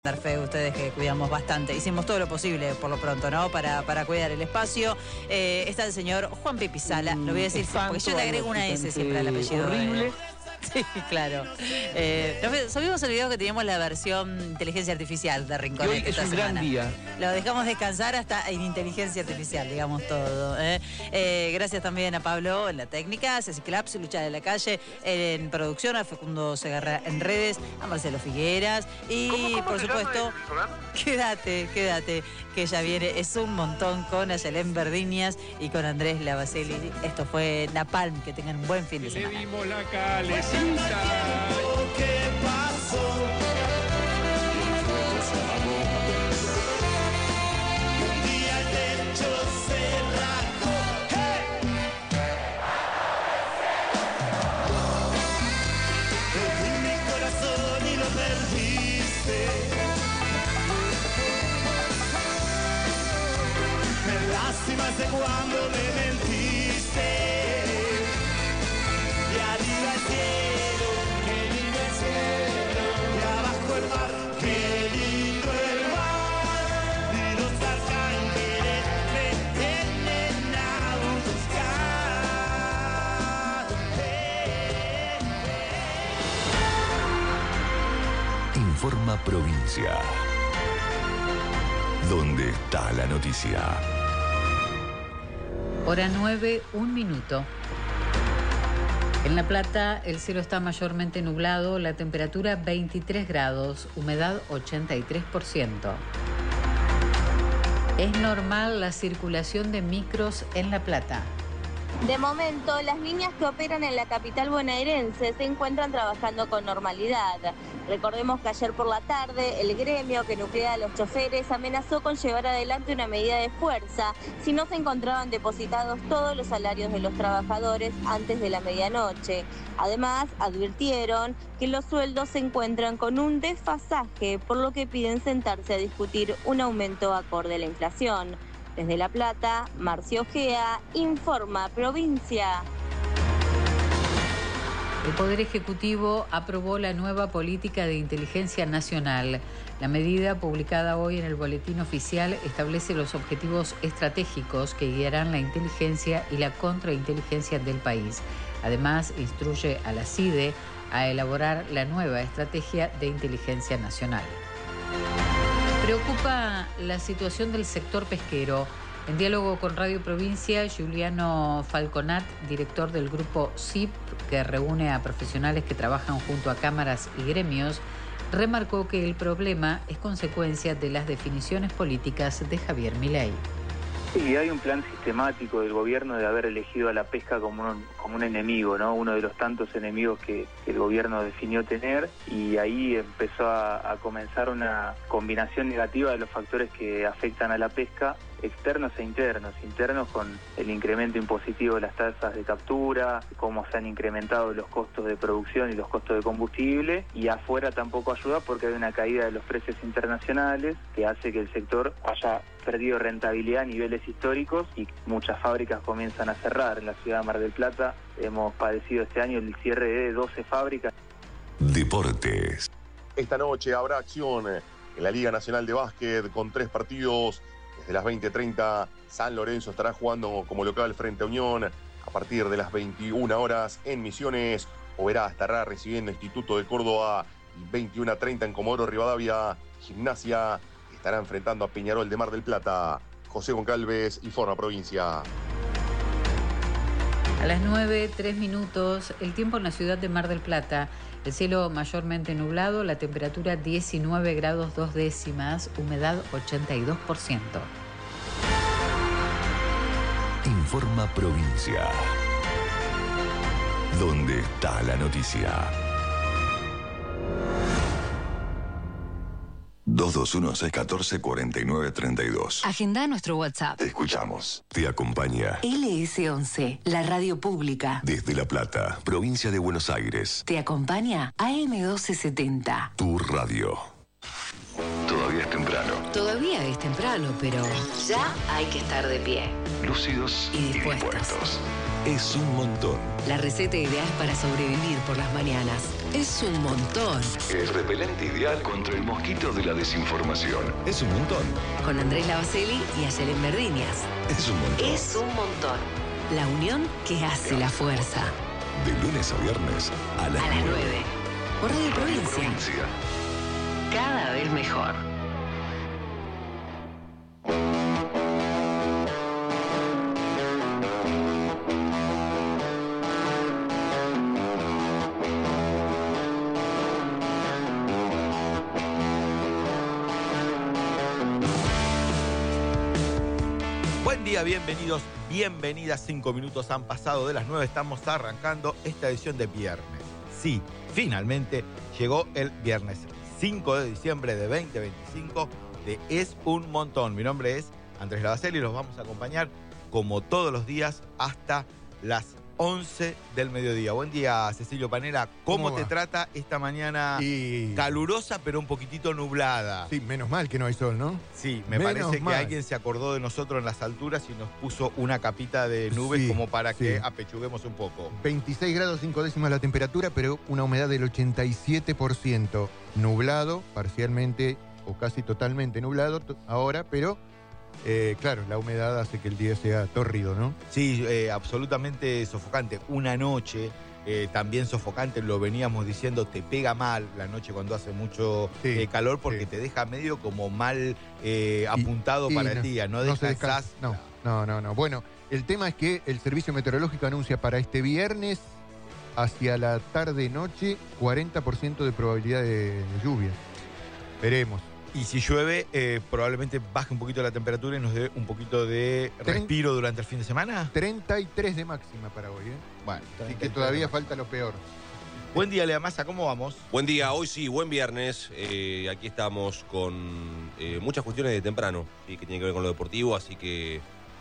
Dar fe a ustedes que cuidamos bastante. Hicimos todo lo posible, por lo pronto, ¿no? Para cuidar el espacio. Está el señor Juan Pipi Sala. Lo voy a decir porque yo le agrego una S siempre al apellido. Horrible. Sí, claro. Subimos el video que teníamos la versión inteligencia artificial de Rincón. Hoy es un gran día. Lo dejamos descansar hasta en inteligencia artificial, digamos todo. Gracias también a Pablo en la técnica, a Ceci Claps, Lucha de la Calle, en producción, a Facundo Segarra en redes, a Marcelo Figueras y ¿Cómo por supuesto, quédate, que ya viene, es un montón con Ayelén Verdiñas y con Andrés Lavaceli. Esto fue Napalm, que tengan un buen fin de semana. Le dimos la calecita. ¿Qué pasó? Un día el techo se rajó. ¡Hey! Perdí mi corazón y lo perdiste. Me lastimaste cuando me mentiste. Y arriba el cielo, qué lindo el cielo. Y abajo el mar, qué lindo el mar. Y los arcángeles me vienen a buscar. Informa Provincia. ¿Dónde está la noticia? Hora 9, 1 minuto. En La Plata el cielo está mayormente nublado, la temperatura 23 grados, humedad 83%. Es normal la circulación de micros en La Plata. De momento, las líneas que operan en la capital bonaerense se encuentran trabajando con normalidad. Recordemos que ayer por la tarde el gremio que nuclea a los choferes amenazó con llevar adelante una medida de fuerza si no se encontraban depositados todos los salarios de los trabajadores antes de la medianoche. Además, advirtieron que los sueldos se encuentran con un desfasaje, por lo que piden sentarse a discutir un aumento acorde a la inflación. Desde La Plata, Marcio Ojea, Informa Provincia. El Poder Ejecutivo aprobó la nueva política de inteligencia nacional. La medida, publicada hoy en el Boletín Oficial, establece los objetivos estratégicos que guiarán la inteligencia y la contrainteligencia del país. Además, instruye a la CIDE a elaborar la nueva estrategia de inteligencia nacional. Preocupa la situación del sector pesquero. En diálogo con Radio Provincia, Juliano Falconat, director del grupo CIP, que reúne a profesionales que trabajan junto a cámaras y gremios, remarcó que el problema es consecuencia de las definiciones políticas de Javier Milei. Sí, hay un plan sistemático del gobierno de haber elegido a la pesca como un enemigo, ¿no? Uno de los tantos enemigos que el gobierno definió tener, y ahí empezó a comenzar una combinación negativa de los factores que afectan a la pesca, externos e internos. Internos con el incremento impositivo de las tasas de captura, cómo se han incrementado los costos de producción y los costos de combustible, y afuera tampoco ayuda porque hay una caída de los precios internacionales que hace que el sector haya perdido rentabilidad a niveles históricos y muchas fábricas comienzan a cerrar. En la ciudad de Mar del Plata hemos padecido este año el cierre de 12 fábricas. Deportes. Esta noche habrá acción en la Liga Nacional de Básquet con 3 partidos. Desde las 20:30 San Lorenzo estará jugando como local frente a Unión. A partir de las 21 horas en Misiones, Oberá estará recibiendo Instituto de Córdoba. Y 21:30 en Comodoro Rivadavia, Gimnasia estará enfrentando a Peñarol de Mar del Plata. José Goncalves, Informa Provincia. A las 9, 3 minutos, el tiempo en la ciudad de Mar del Plata. El cielo mayormente nublado, la temperatura 19 grados 2 décimas, humedad 82%. Informa Provincia. ¿Dónde está la noticia? 221-614-4932. Agenda nuestro WhatsApp. Te escuchamos. Te acompaña LS11, la radio pública. desde La Plata, provincia de Buenos Aires. Te acompaña AM1270. Tu radio. Todavía es temprano. Todavía es temprano, pero ya hay que estar de pie. Lúcidos Y y dispuestos. dispuestos. es un montón. La receta ideal para sobrevivir por las mañanas. Es un montón. El repelente ideal contra el mosquito de la desinformación. Es un montón. Con Andrés Lavacelli y Ayelen Verdinias. Es un montón. Es un montón. La unión que hace la fuerza. De lunes a viernes a las 9. Por Radio Provincia. Cada vez mejor. Buen día, bienvenidos, bienvenidas. 5 minutos han pasado de las 9. Estamos arrancando esta edición de viernes. Sí, finalmente llegó el viernes 5 de diciembre de 2025 de Es un Montón. Mi nombre es Andrés Lavacelli y los vamos a acompañar como todos los días hasta las 11 del mediodía. Buen día, Cecilio Panela. ¿Cómo te trata esta mañana calurosa pero un poquitito nublada? Sí, menos mal que no hay sol, ¿no? Sí, me parece que alguien se acordó de nosotros en las alturas y nos puso una capita de nubes como para que apechuguemos un poco. 26 grados 5 décimas la temperatura, pero una humedad del 87%. Nublado, parcialmente o casi totalmente nublado ahora, pero claro, la humedad hace que el día sea tórrido, ¿no? Sí, absolutamente sofocante. Una noche también sofocante, lo veníamos diciendo, te pega mal la noche cuando hace mucho calor porque te deja medio como mal apuntado para el día. No descansás. No. Bueno, el tema es que el Servicio Meteorológico anuncia para este viernes, hacia la tarde-noche, 40% de probabilidad de lluvia. Veremos. Y si llueve, probablemente baje un poquito la temperatura y nos dé un poquito de respiro durante el fin de semana. 33 de máxima para hoy, ¿eh? Bueno, así que todavía falta lo peor. Buen día, Lea Massa, ¿cómo vamos? Buen día, hoy sí, buen viernes. Aquí estamos con muchas cuestiones de temprano, ¿sí? Que tienen que ver con lo deportivo, así que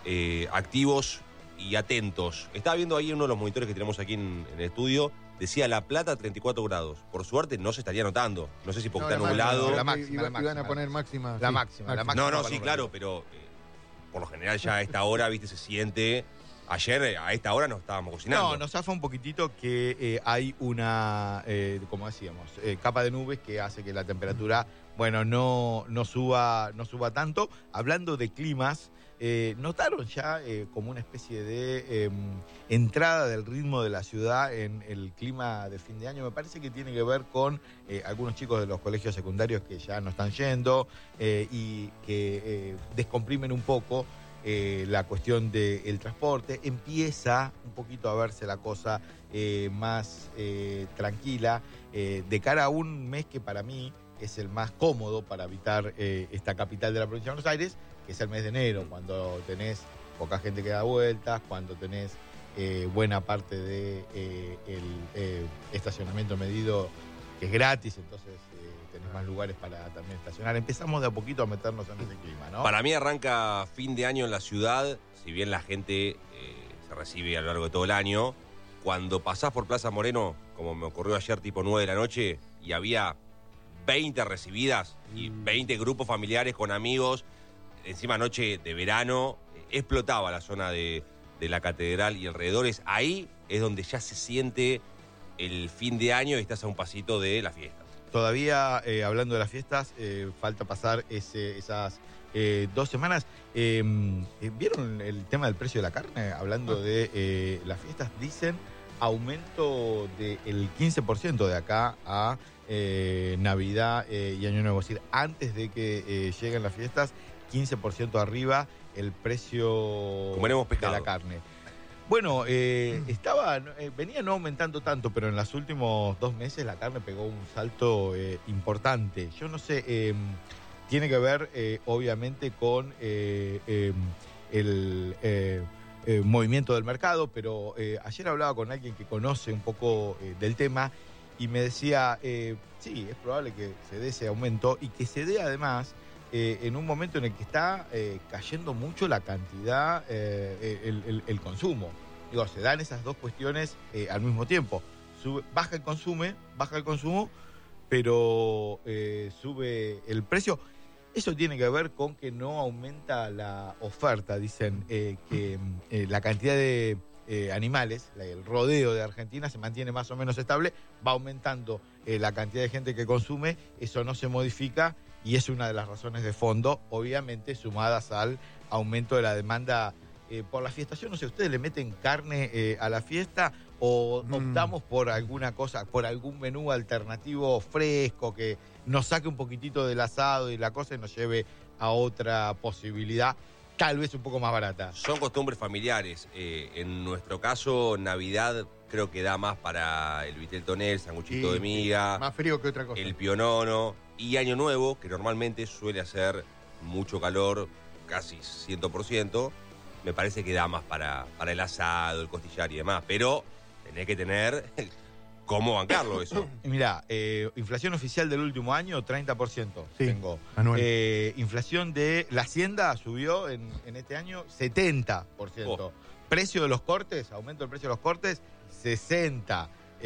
activos y atentos. Estaba viendo ahí uno de los monitores que tenemos aquí en el estudio. Decía La Plata 34 grados. Por suerte no se estaría notando. No sé si porque está nublado. La máxima. Iban a poner máxima. La máxima. No, sí, claro, pero por lo general ya a esta hora, viste, se siente. Ayer a esta hora nos estábamos cocinando. No, nos zafa un poquitito que hay una, como decíamos, capa de nubes que hace que la temperatura, bueno, no suba tanto. Hablando de climas, ¿notaron ya como una especie de entrada del ritmo de la ciudad en el clima de fin de año? Me parece que tiene que ver con algunos chicos de los colegios secundarios que ya no están yendo y que descomprimen un poco la cuestión del transporte. Empieza un poquito a verse la cosa más tranquila de cara a un mes que para mí es el más cómodo para habitar esta capital de la provincia de Buenos Aires, que es el mes de enero, cuando tenés poca gente que da vueltas, cuando tenés buena parte de el estacionamiento medido que es gratis, entonces tenés más lugares para también estacionar. Empezamos de a poquito a meternos en ese clima, ¿no? Para mí arranca fin de año en la ciudad, si bien la gente se recibe a lo largo de todo el año. Cuando pasás por Plaza Moreno, como me ocurrió ayer tipo 9 de la noche, y había 20 recibidas y 20 grupos familiares con amigos, encima noche de verano, explotaba la zona de la catedral y alrededores. Ahí es donde ya se siente el fin de año y estás a un pasito de las fiestas. Todavía, hablando de las fiestas, falta pasar esas 2 semanas. ¿Vieron el tema del precio de la carne? Hablando de las fiestas, dicen aumento del 15% de acá a Navidad y Año Nuevo. Es decir, antes de que lleguen las fiestas, 15% arriba el precio de la carne. Bueno, venía no aumentando tanto, pero en los últimos 2 meses la carne pegó un salto importante. Yo no sé, tiene que ver obviamente con el movimiento del mercado, pero ayer hablaba con alguien que conoce un poco del tema y me decía, sí, es probable que se dé ese aumento y que se dé además en un momento en el que está cayendo mucho la cantidad, el consumo. Digo, se dan esas dos cuestiones al mismo tiempo. Baja el consumo, pero sube el precio. Eso tiene que ver con que no aumenta la oferta. Dicen que la cantidad de animales, el rodeo de Argentina se mantiene más o menos estable, va aumentando la cantidad de gente que consume, eso no se modifica y es una de las razones de fondo, obviamente sumadas al aumento de la demanda por la fiesta. Yo no sé, ¿ustedes le meten carne a la fiesta o optamos por alguna cosa, por algún menú alternativo fresco que nos saque un poquitito del asado y la cosa y nos lleve a otra posibilidad, tal vez un poco más barata? Son costumbres familiares. En nuestro caso, Navidad creo que da más para el vitel toné, el sanguchito de miga. Más frío que otra cosa. El pionono. Y Año Nuevo, que normalmente suele hacer mucho calor, casi 100%, me parece que da más para el asado, el costillar y demás. Pero tenés que tener cómo bancarlo eso. Mirá, inflación oficial del último año, 30%. Sí, tengo. anual. Inflación de la Hacienda subió en este año 70%. Precio de los cortes, aumento del precio de los cortes, 60%.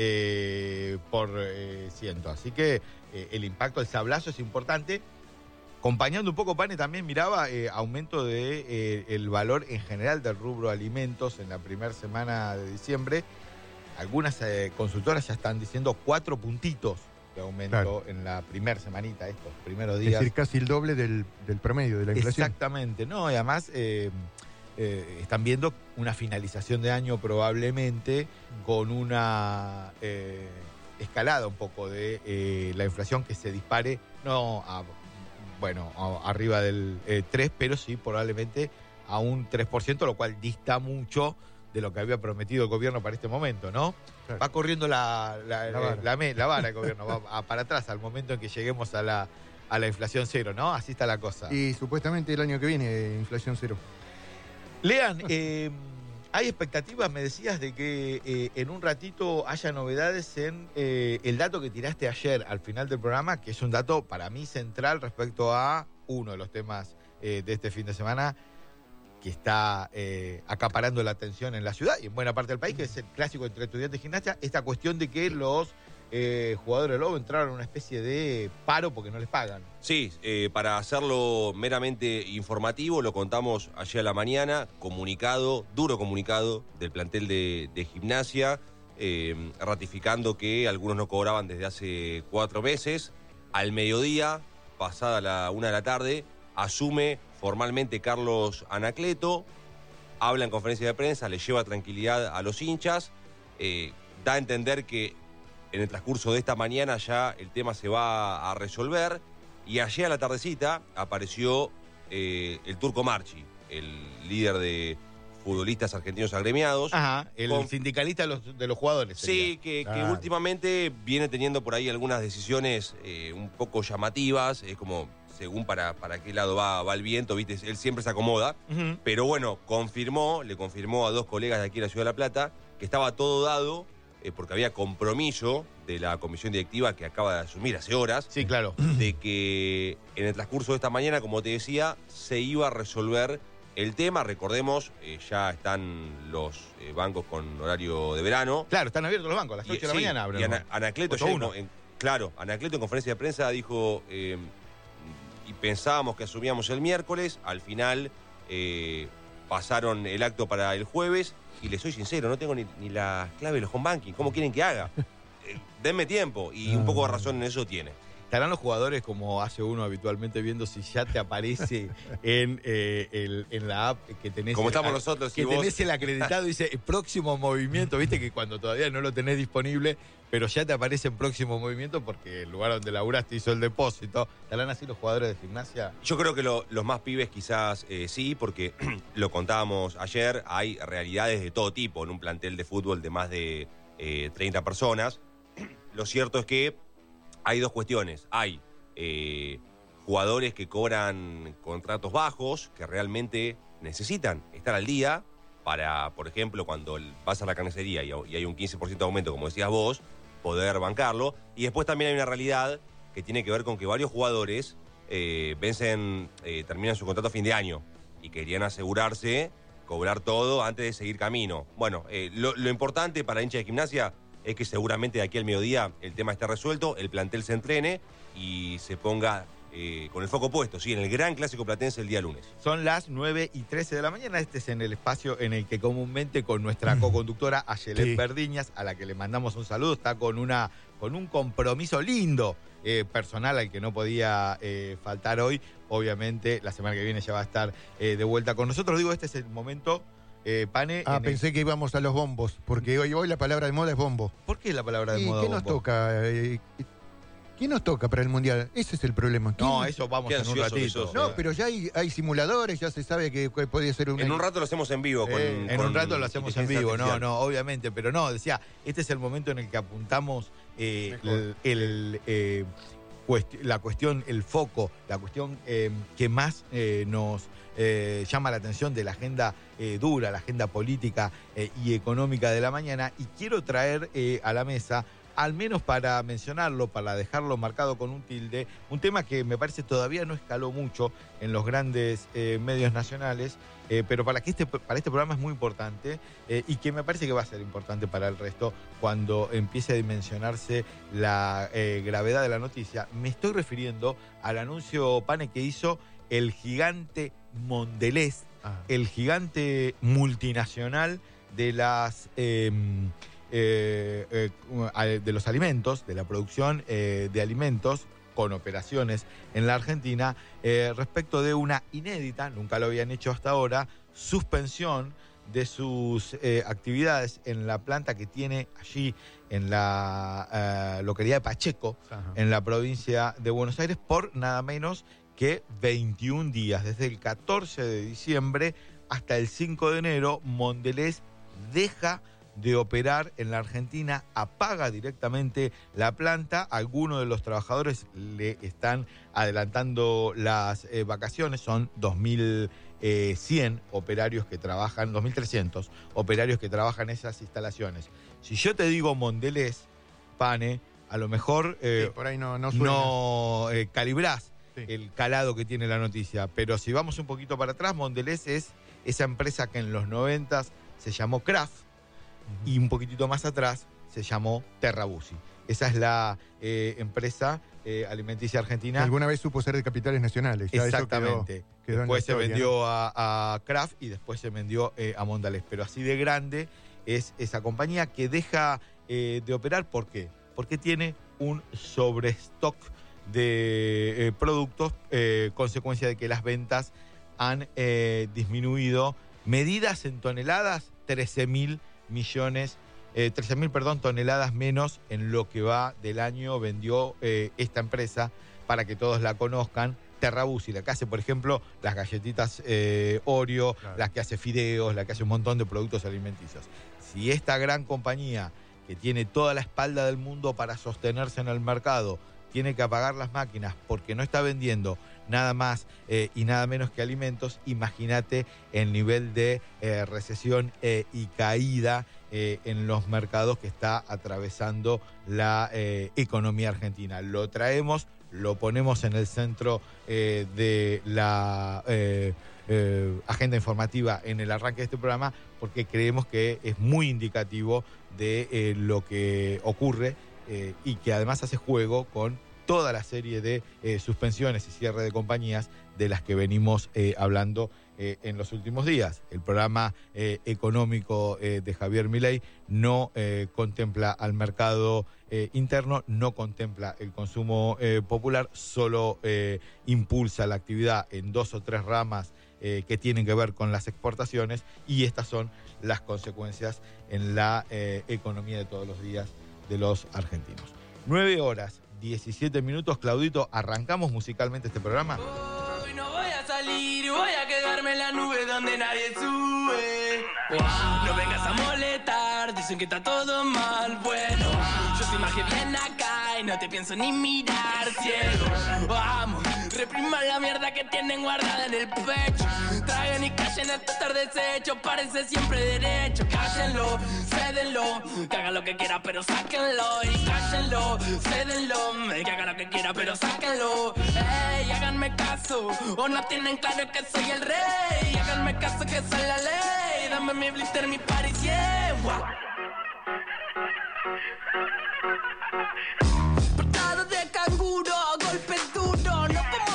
Así que el impacto del sablazo es importante. Acompañando un poco, Pane, también miraba aumento de el valor en general del rubro alimentos en la primera semana de diciembre. Algunas consultoras ya están diciendo 4 puntitos de aumento en la primera semanita, estos primeros días. Es decir, casi el doble del promedio de la inflación. Exactamente, ¿no? Y además están viendo una finalización de año probablemente con una escalada un poco de la inflación que se dispare, no arriba del 3, pero sí probablemente a un 3%, lo cual dista mucho de lo que había prometido el gobierno para este momento, ¿no? Claro. Va corriendo la vara el gobierno, va para atrás al momento en que lleguemos a la inflación cero, ¿no? Así está la cosa. Y supuestamente el año que viene, inflación cero. Lean, hay expectativas, me decías, de que en un ratito haya novedades en el dato que tiraste ayer al final del programa, que es un dato para mí central respecto a uno de los temas de este fin de semana que está acaparando la atención en la ciudad y en buena parte del país, que es el clásico entre estudiantes de gimnasia, esta cuestión de que los jugadores de Lobo entraron en una especie de paro porque no les pagan. Sí, para hacerlo meramente informativo, lo contamos ayer a la mañana, duro comunicado del plantel de gimnasia, ratificando que algunos no cobraban desde hace 4 meses. Al mediodía, pasada la 1 de la tarde, asume formalmente Carlos Anacleto, habla en conferencia de prensa, le lleva tranquilidad a los hinchas, da a entender que en el transcurso de esta mañana ya el tema se va a resolver. Y ayer a la tardecita apareció el Turco Marchi, el líder de futbolistas argentinos agremiados. Ajá, el sindicalista de los jugadores. Sí, que últimamente viene teniendo por ahí algunas decisiones un poco llamativas. Es como, según para qué lado va el viento, ¿viste? Él siempre se acomoda. Uh-huh. Pero bueno, le confirmó a 2 colegas de aquí de la Ciudad de La Plata que estaba todo dado, porque había compromiso de la comisión directiva que acaba de asumir hace horas. Sí, claro. De que en el transcurso de esta mañana, como te decía, se iba a resolver el tema. Recordemos, ya están los bancos con horario de verano. Claro, están abiertos los bancos, a las 8 de la mañana abren. Y Anacleto Anacleto en conferencia de prensa dijo, y pensábamos que asumíamos el miércoles, al final pasaron el acto para el jueves. Y les soy sincero, no tengo ni la clave de los home banking. ¿Cómo quieren que haga? Denme tiempo. Y un poco de razón en eso tiene. ¿Estarán los jugadores como hace uno habitualmente viendo si ya te aparece en la app que tenés? Como estamos nosotros. Que tenés el acreditado y dice próximo movimiento. Viste que cuando todavía no lo tenés disponible, pero ya te aparece en próximo movimiento porque el lugar donde laburaste hizo el depósito. ¿Estarán así los jugadores de gimnasia? Yo creo que los más pibes quizás sí, porque lo contábamos ayer, hay realidades de todo tipo en un plantel de fútbol de más de 30 personas. Lo cierto es que hay 2 cuestiones. Hay jugadores que cobran contratos bajos, que realmente necesitan estar al día para, por ejemplo, cuando vas a la carnicería y hay un 15% de aumento, como decías vos, poder bancarlo. Y después también hay una realidad que tiene que ver con que varios jugadores terminan su contrato a fin de año y querían asegurarse, cobrar todo antes de seguir camino. Bueno, lo importante para hincha de gimnasia es que seguramente de aquí al mediodía el tema esté resuelto, el plantel se entrene y se ponga con el foco puesto, sí, en el gran clásico platense el día lunes. Son las 9:13 de la mañana. Este es en el espacio en el que comúnmente con nuestra coconductora Ayelet Verdiñas, a la que le mandamos un saludo, está con un compromiso lindo personal al que no podía faltar hoy. Obviamente la semana que viene ya va a estar de vuelta con nosotros. Digo, este es el momento, Pane. Pensé que íbamos a los bombos, porque hoy la palabra de moda es bombo. ¿Por qué la palabra de ¿Y moda qué bombo? nos toca? ¿Quién nos toca para el Mundial? Ese es el problema. No, eso vamos en un ratito. No, pero ya hay simuladores, ya se sabe que puede ser un... En un rato lo hacemos en vivo. En un rato lo hacemos en vivo, no, obviamente. Pero no, decía, este es el momento en el que apuntamos la cuestión, el foco, la cuestión que más nos llama la atención de la agenda dura, la agenda política y económica de la mañana. Y quiero traer a la mesa, al menos para mencionarlo, para dejarlo marcado con un tilde, un tema que me parece todavía no escaló mucho en los grandes medios nacionales, pero para este programa es muy importante y que me parece que va a ser importante para el resto cuando empiece a dimensionarse la gravedad de la noticia. Me estoy refiriendo al anuncio, Pane, que hizo el gigante Mondelez, el gigante multinacional de las... de los alimentos, de la producción de alimentos con operaciones en la Argentina, respecto de una inédita, nunca lo habían hecho hasta ahora, suspensión de sus actividades en la planta que tiene allí en la localidad de Pacheco, en la provincia de Buenos Aires, por nada menos que 21 días. Desde el 14 de diciembre hasta el 5 de enero, Mondelez deja de operar en la Argentina, apaga directamente la planta. Algunos de los trabajadores le están adelantando las vacaciones, son 2.100 operarios que trabajan, 2.300 operarios que trabajan en esas instalaciones. Si yo te digo Mondelez, Pane, a lo mejor por ahí no calibrás el calado que tiene la noticia, pero si vamos un poquito para atrás, Mondelez es esa empresa que en los 90s se llamó Kraft, y un poquitito más atrás se llamó Terrabusi. Esa es la empresa alimenticia argentina. Alguna vez supo ser de capitales nacionales. Ya exactamente. Quedó después se historia, vendió a Kraft y después se vendió a Mondelez. Pero así de grande es esa compañía que deja de operar. ¿Por qué? Porque tiene un sobrestock de productos, consecuencia de que las ventas han disminuido. Medidas en toneladas, 13.000 toneladas menos en lo que va del año vendió esta empresa, para que todos la conozcan. Terrabusi, la que hace, por ejemplo, las galletitas Oreo, claro, las que hace fideos, la que hace un montón de productos alimenticios. Si esta gran compañía, que tiene toda la espalda del mundo para sostenerse en el mercado, tiene que apagar las máquinas porque no está vendiendo nada más y nada menos que alimentos, imagínate el nivel de recesión y caída en los mercados que está atravesando la economía argentina. Lo traemos, lo ponemos en el centro de la agenda informativa en el arranque de este programa, porque creemos que es muy indicativo de lo que ocurre y que además hace juego con toda la serie de suspensiones y cierre de compañías de las que venimos hablando en los últimos días. El programa económico de Javier Milei no contempla al mercado interno, no contempla el consumo popular, solo impulsa la actividad en 2 o 3 ramas que tienen que ver con las exportaciones, y estas son las consecuencias en la economía de todos los días de los argentinos. 9:17, Claudito, ¿arrancamos musicalmente este programa? Hoy no voy a salir, voy a quedarme en la nube donde nadie sube. No vengas a molestar, dicen que está todo mal. Bueno, yo soy más que bien acá y no te pienso ni mirar, ciego. Vamos, repriman la mierda que tienen guardada en el pecho. Traguen y callen hasta estar deshecho, parece siempre derecho. Cállenlo, cédenlo, que haga lo que quiera pero sáquenlo. Y cállenlo, cédenlo, que haga lo que quiera pero sáquenlo. Ey, háganme caso, o no tienen claro que soy el rey. Háganme caso que soy la ley, dame mi blister, mi party, yeah. Portado de canguro, golpe duro, no como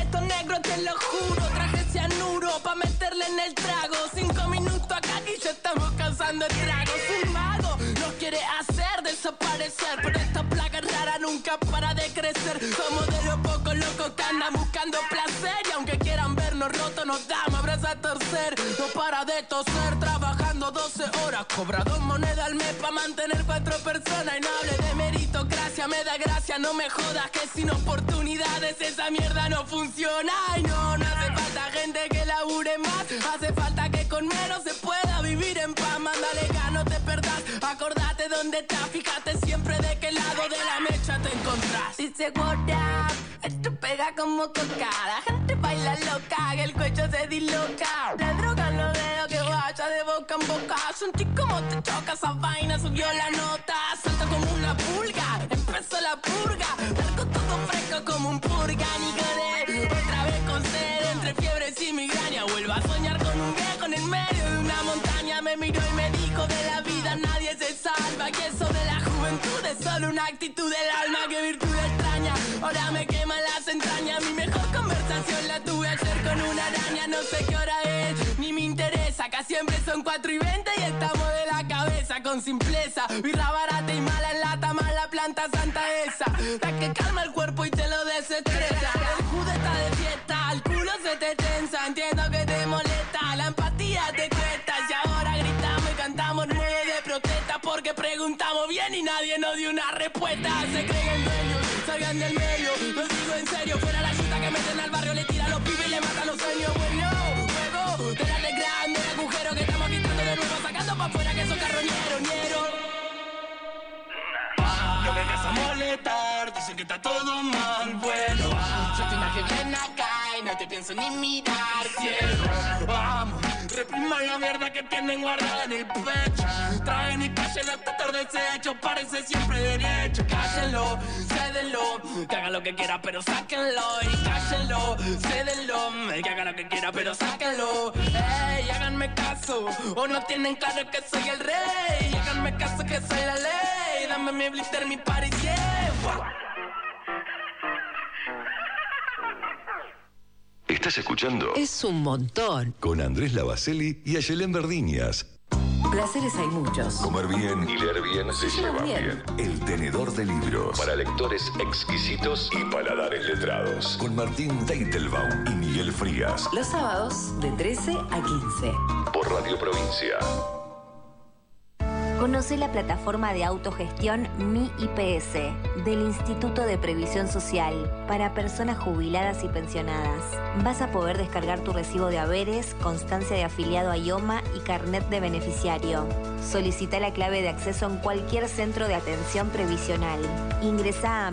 Completo negro, te lo juro. Traje cianuro pa' meterle en el trago. 5 minutos acá y ya estamos causando estragos. Un mago nos quiere hacer desaparecer, pero esta plaga rara nunca para de crecer. Somos de los pocos locos que andan buscando placer, y aunque quieran vernos rotos nos damos abrazos a torcer. No para de toser, trabajando 12 horas, cobra 2 monedas al mes pa' mantener 4 personas. Y no hable de meritocracia, me da gracia, no me jodas que sin oportunidades esa mierda no funciona. Y no hace falta gente que labure más, hace falta que con menos se pueda vivir en paz. Mándale gas, no te perdás, acordate dónde estás, fíjate siempre de qué lado de la mecha te encontrás. Dice what up, esto pega como coca, la gente baila loca, que el cuello se disloca. La droga en los dedos que vaya de boca en boca, sentí como te choca esa vaina, subió la nota, salta como una pulga, empezó la purga, largo todo fresco como un purga, Nicolé, otra vez con sed, entre fiebres y migraña, vuelvo a soñar con un viejo en el medio de una montaña, me miró y me dijo de la vida nadie se salva, que eso de la juventud es solo una actitud del alma, que virtud extraña, ahora me queman las entrañas, mi mejor conversación la tuve ayer con una araña, no sé qué hora es, ni me interesa, acá siempre son 4:20 y estamos de la cabeza con simpleza, birra barata y mala en lata, mala planta santa esa, la que calma el cuerpo y te lo desestresa, el judo está de fiesta, el culo se te tensa, entiendo que te molesta, la empatía te cuesta, y ahora gritamos y cantamos 9 de protesta, porque preguntamos bien y nadie nos dio una respuesta, se creen dueños, salgan del medio, lo digo en serio, fuera la chuta que meten al barrio, le tiran los pibes y le matan los sueños, bueno, juego, de la de grande, el agujero que estamos quitando de nuevo, sacando pa' afuera que son carroñeros, ñeros. No vengas a molestar, dicen que está todo mal, bueno, yo te imagino bien acá y no te pienso ni mirar, cielo, vamos, repriman la mierda que tienen guardada en el pecho, traen y callen hasta tarde desecho, parece siempre derecho, cállenlo, cédenlo, que haga lo que quiera pero sáquenlo, y cállenlo, cédenlo, que haga lo que quiera pero sáquenlo, ey, háganme caso, o no tienen claro que soy el rey, háganme caso que soy la ley, dame mi blister, mi party, yeah. ¿Estás escuchando? Es un montón. Con Andrés Lavacelli y Ayelén Verdiñas. Placeres hay muchos. Comer bien y leer bien se llevan bien. El tenedor de libros. Para lectores exquisitos y paladares letrados. Con Martín Teitelbaum y Miguel Frías. Los sábados de 13 a 15. Por Radio Provincia. Conoce la plataforma de autogestión Mi IPS del Instituto de Previsión Social para personas jubiladas y pensionadas. Vas a poder descargar tu recibo de haberes, constancia de afiliado a IOMA y carnet de beneficiario. Solicita la clave de acceso en cualquier centro de atención previsional. Ingresa a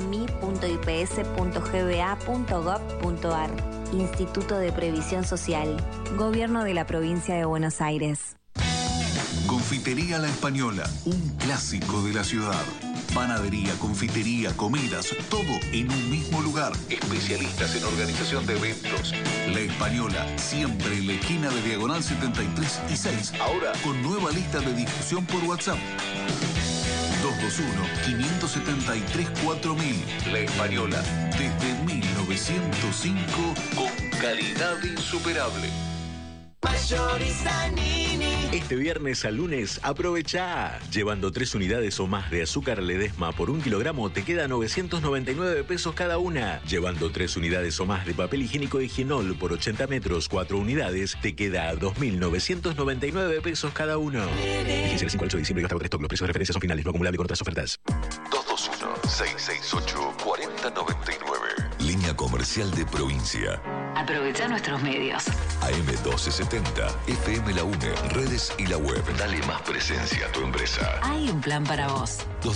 mi.ips.gba.gov.ar. Instituto de Previsión Social. Gobierno de la Provincia de Buenos Aires. Confitería La Española, un clásico de la ciudad. Panadería, confitería, comidas, todo en un mismo lugar. Especialistas en organización de eventos. La Española, siempre en la esquina de Diagonal 73 y 6. Ahora con nueva lista de difusión por WhatsApp. 221-573-4000. La Española, desde 1905, con calidad insuperable. Mayorista Nini. Este viernes al lunes, aprovecha. Llevando 3 unidades o más de azúcar Ledesma por 1 kilogramo, te queda 999 pesos cada una. Llevando 3 unidades o más de papel higiénico Higienol por 80 metros, 4 unidades, te queda 2.999 pesos cada uno. Vigencia del 5 al 8 de diciembre y hasta 3 stock. Los precios de referencia son finales, no acumulable con otras ofertas. 221-668-4099. Línea comercial de provincia. Aprovecha nuestros medios. AM1270, FM La UNE, redes y la web. Dale más presencia a tu empresa. Hay un plan para vos.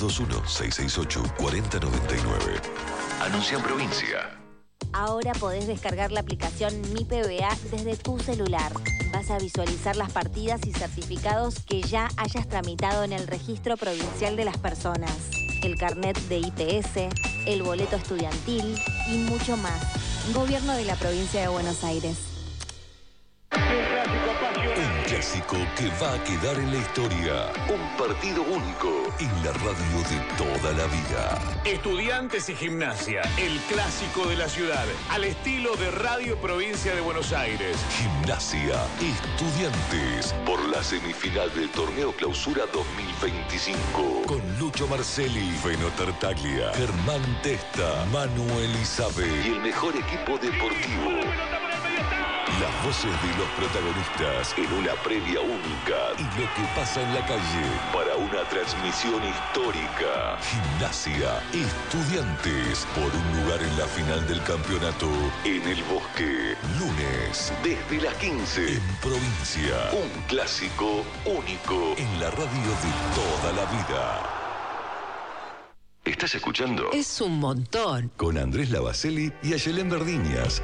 221-668-4099. Anuncia en provincia. Ahora podés descargar la aplicación Mi PBA desde tu celular. Vas a visualizar las partidas y certificados que ya hayas tramitado en el Registro Provincial de las Personas, el carnet de IPS, el boleto estudiantil y mucho más. Gobierno de la Provincia de Buenos Aires. Un clásico Un clásico que va a quedar en la historia. Un partido único en la radio de toda la vida. Estudiantes y Gimnasia, el clásico de la ciudad, al estilo de Radio Provincia de Buenos Aires. Gimnasia, Estudiantes, por la semifinal del Torneo Clausura 2025. Con Lucho Marcelli, Feno Tartaglia, Germán Testa, Manuel Isabe y el mejor equipo deportivo. Las voces de los protagonistas en una previa única y lo que pasa en la calle para una transmisión histórica. Gimnasia, Estudiantes, por un lugar en la final del campeonato en el Bosque. Lunes, desde las 15, en Provincia. Un clásico único en la radio de toda la vida. ¿Estás escuchando? Es un montón. Con Andrés Lavacelli y Ayelén Verdiñas.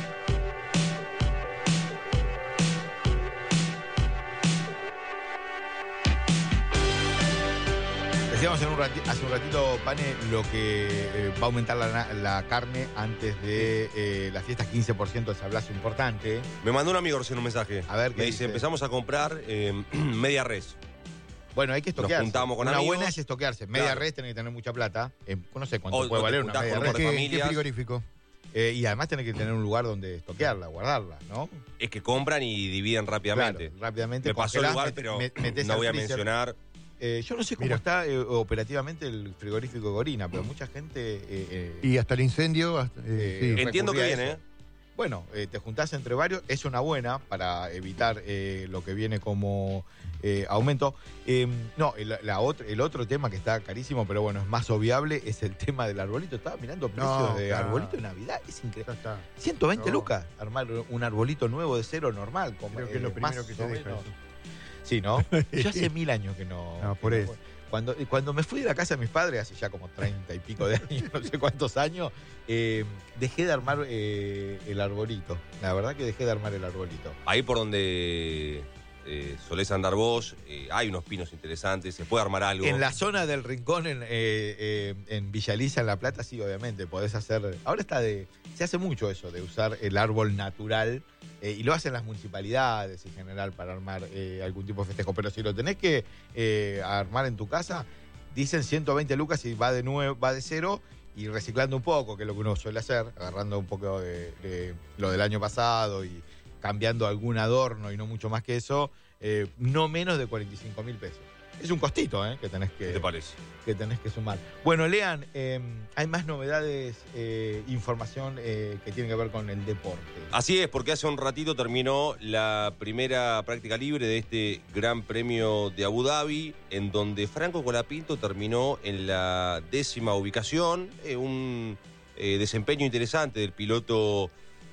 Decíamos hace un ratito, Pane, lo que va a aumentar la carne antes de las fiestas, 15% es hablazo importante. Me mandó un amigo recién un mensaje. A ver, me dice, empezamos a comprar media res. Bueno, hay que estoquearse. Nos juntamos con una amigos. buena es estoquearse. Media res tenés que tener mucha plata. No sé cuánto puede valer una media res. ¿Qué frigorífico? Y además tenés que tener un lugar donde estoquearla, guardarla, ¿no? Es que compran y dividen rápidamente. Claro, rápidamente. Me pasó el lugar, pero no voy a mencionar. Yo no sé cómo está operativamente el frigorífico Gorina, pero mucha gente... y hasta el incendio... sí. Entiendo que viene, Bueno, te juntás entre varios, es una buena para evitar lo que viene como aumento. No, el otro tema que está carísimo, pero bueno, es más obviable, es el tema del arbolito. Estaba mirando precios de arbolito de Navidad, es increíble. 120 lucas, armar un arbolito nuevo de cero normal. Creo que es lo primero que se deja eso. Sí, ¿no? Yo hace 1000 años que no... No, por eso. Cuando me fui de la casa de mis padres, hace ya como 30 y pico de años, no sé cuántos años, dejé de armar el arbolito. La verdad que dejé de armar el arbolito. Ahí por donde solés andar vos, hay unos pinos interesantes, se puede armar algo. En la zona del Rincón, en Villa Elisa, en La Plata, sí, obviamente, podés hacer... Ahora se hace mucho eso, de usar el árbol natural, y lo hacen las municipalidades en general para armar algún tipo de festejo. Pero si lo tenés que armar en tu casa, dicen 120 lucas y va de cero, y reciclando un poco, que es lo que uno suele hacer, agarrando un poco de lo del año pasado y cambiando algún adorno y no mucho más que eso, no menos de 45.000 pesos. Es un costito, que tenés que... ¿Qué te parece? Que tenés que sumar. Bueno, lean, hay más novedades, información que tiene que ver con el deporte. Así es, porque hace un ratito terminó la primera práctica libre de este Gran Premio de Abu Dhabi, en donde Franco Colapinto terminó en la 10ª ubicación, un desempeño interesante del piloto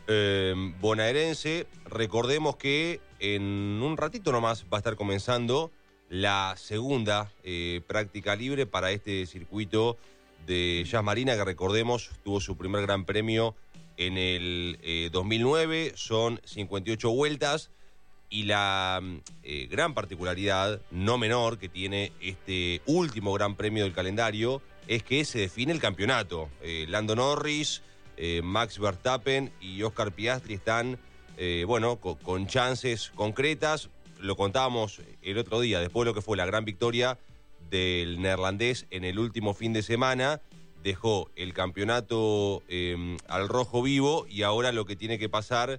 bonaerense. Recordemos que en un ratito nomás va a estar comenzando la segunda práctica libre para este circuito de Jazz Marina, que recordemos tuvo su primer gran premio en el 2009, son 58 vueltas, y la gran particularidad, no menor, que tiene este último gran premio del calendario es que se define el campeonato. Lando Norris, Max Verstappen y Oscar Piastri están con chances concretas. Lo contábamos el otro día, después de lo que fue la gran victoria del neerlandés en el último fin de semana, dejó el campeonato al rojo vivo, y ahora lo que tiene que pasar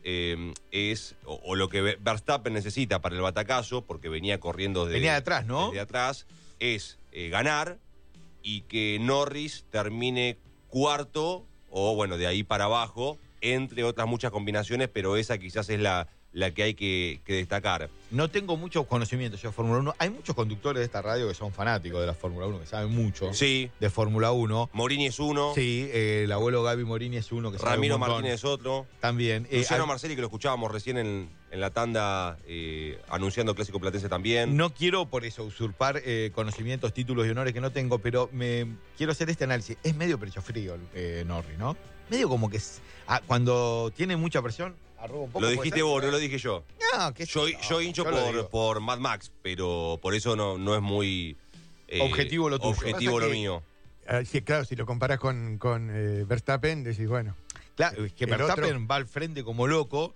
es, o lo que Verstappen necesita para el batacazo, porque venía corriendo venía de atrás, ¿no? Desde atrás, es ganar y que Norris termine cuarto, o bueno, de ahí para abajo, entre otras muchas combinaciones, pero esa quizás es la que hay que destacar. No tengo mucho conocimiento yo de Fórmula 1. Hay muchos conductores de esta radio que son fanáticos de la Fórmula 1, que saben mucho de Fórmula 1. Morini es uno. Sí, el abuelo Gaby Morini es uno. Que Ramiro sabe un Martínez es otro. También. Luciano Marcelli, que lo escuchábamos recién en la tanda anunciando Clásico Platense también. No quiero por eso usurpar conocimientos, títulos y honores que no tengo, pero quiero hacer este análisis. Es medio pecho frío Norris, ¿no? Medio como que cuando tiene mucha presión... Lo dijiste vos, no lo dije yo. No, yo hincho por Mad Max, pero por eso no es muy objetivo lo tuyo. Objetivo lo mío. Sí, claro, si lo comparas con Verstappen, decís, bueno. Claro, es que Verstappen va al frente como loco.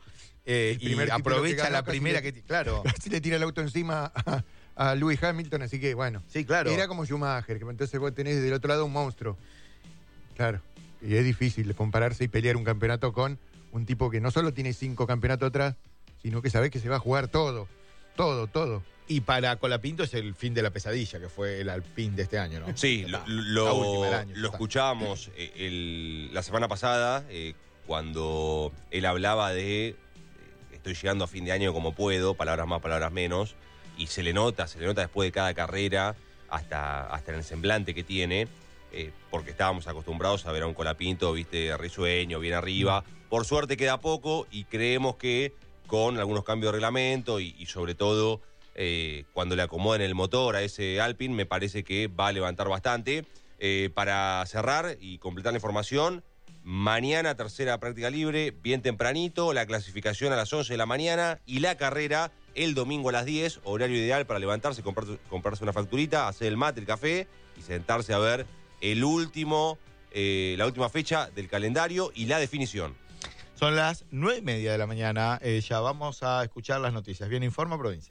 y aprovecha la primera que... Claro. Casi le tira el auto encima a Lewis Hamilton, así que bueno. Sí, claro. Era como Schumacher, que entonces vos tenés del otro lado un monstruo. Claro. Y es difícil compararse y pelear un campeonato con un tipo que no solo tiene 5 campeonatos atrás, sino que sabe que se va a jugar todo. Y para Colapinto es el fin de la pesadilla, que fue el Alpine de este año, ¿no? Sí, lo escuchábamos la semana pasada, cuando él hablaba de estoy llegando a fin de año como puedo, palabras más, palabras menos, y se le nota después de cada carrera, hasta en el semblante que tiene, porque estábamos acostumbrados a ver a un Colapinto, viste, risueño, bien arriba. Por suerte queda poco y creemos que con algunos cambios de reglamento y sobre todo cuando le acomoden el motor a ese Alpine, me parece que va a levantar bastante. Para cerrar y completar la información, mañana tercera práctica libre, bien tempranito, la clasificación a las 11 de la mañana y la carrera el domingo a las 10, horario ideal para levantarse, comprarse una facturita, hacer el mate, el café y sentarse a ver la última fecha del calendario y la definición. Son las 9:30 de la mañana, ya vamos a escuchar las noticias. Bien, Informa Provincia.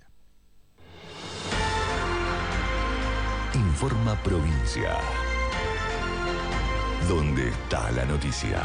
Informa Provincia. ¿Dónde está la noticia?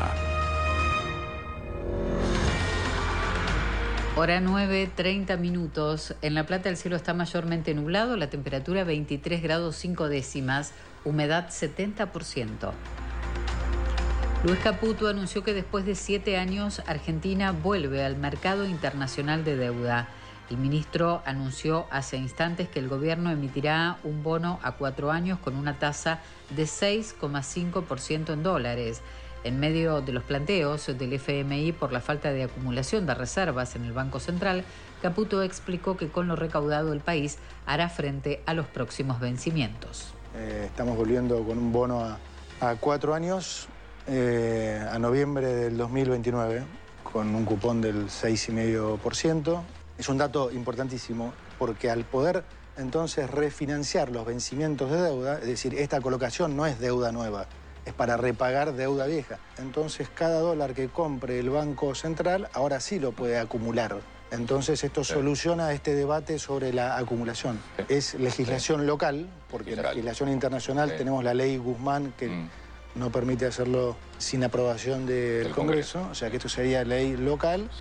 Hora 9:30 minutos. En La Plata el cielo está mayormente nublado, la temperatura 23 grados 5 décimas, humedad 70%. Luis Caputo anunció que después de 7 años Argentina vuelve al mercado internacional de deuda. El ministro anunció hace instantes que el gobierno emitirá un bono a 4 años con una tasa de 6,5% en dólares. En medio de los planteos del FMI por la falta de acumulación de reservas en el Banco Central, Caputo explicó que con lo recaudado el país hará frente a los próximos vencimientos. Estamos volviendo con un bono a 4 años, a noviembre del 2029, con un cupón del 6,5%. Es un dato importantísimo porque al poder entonces refinanciar los vencimientos de deuda, es decir, esta colocación no es deuda nueva, es para repagar deuda vieja. Entonces cada dólar que compre el Banco Central ahora sí lo puede acumular. Entonces esto soluciona este debate sobre la acumulación. Es legislación local, porque en la legislación internacional tenemos la ley Guzmán que no permite hacerlo sin aprobación del Congreso, o sea que esto sería ley local.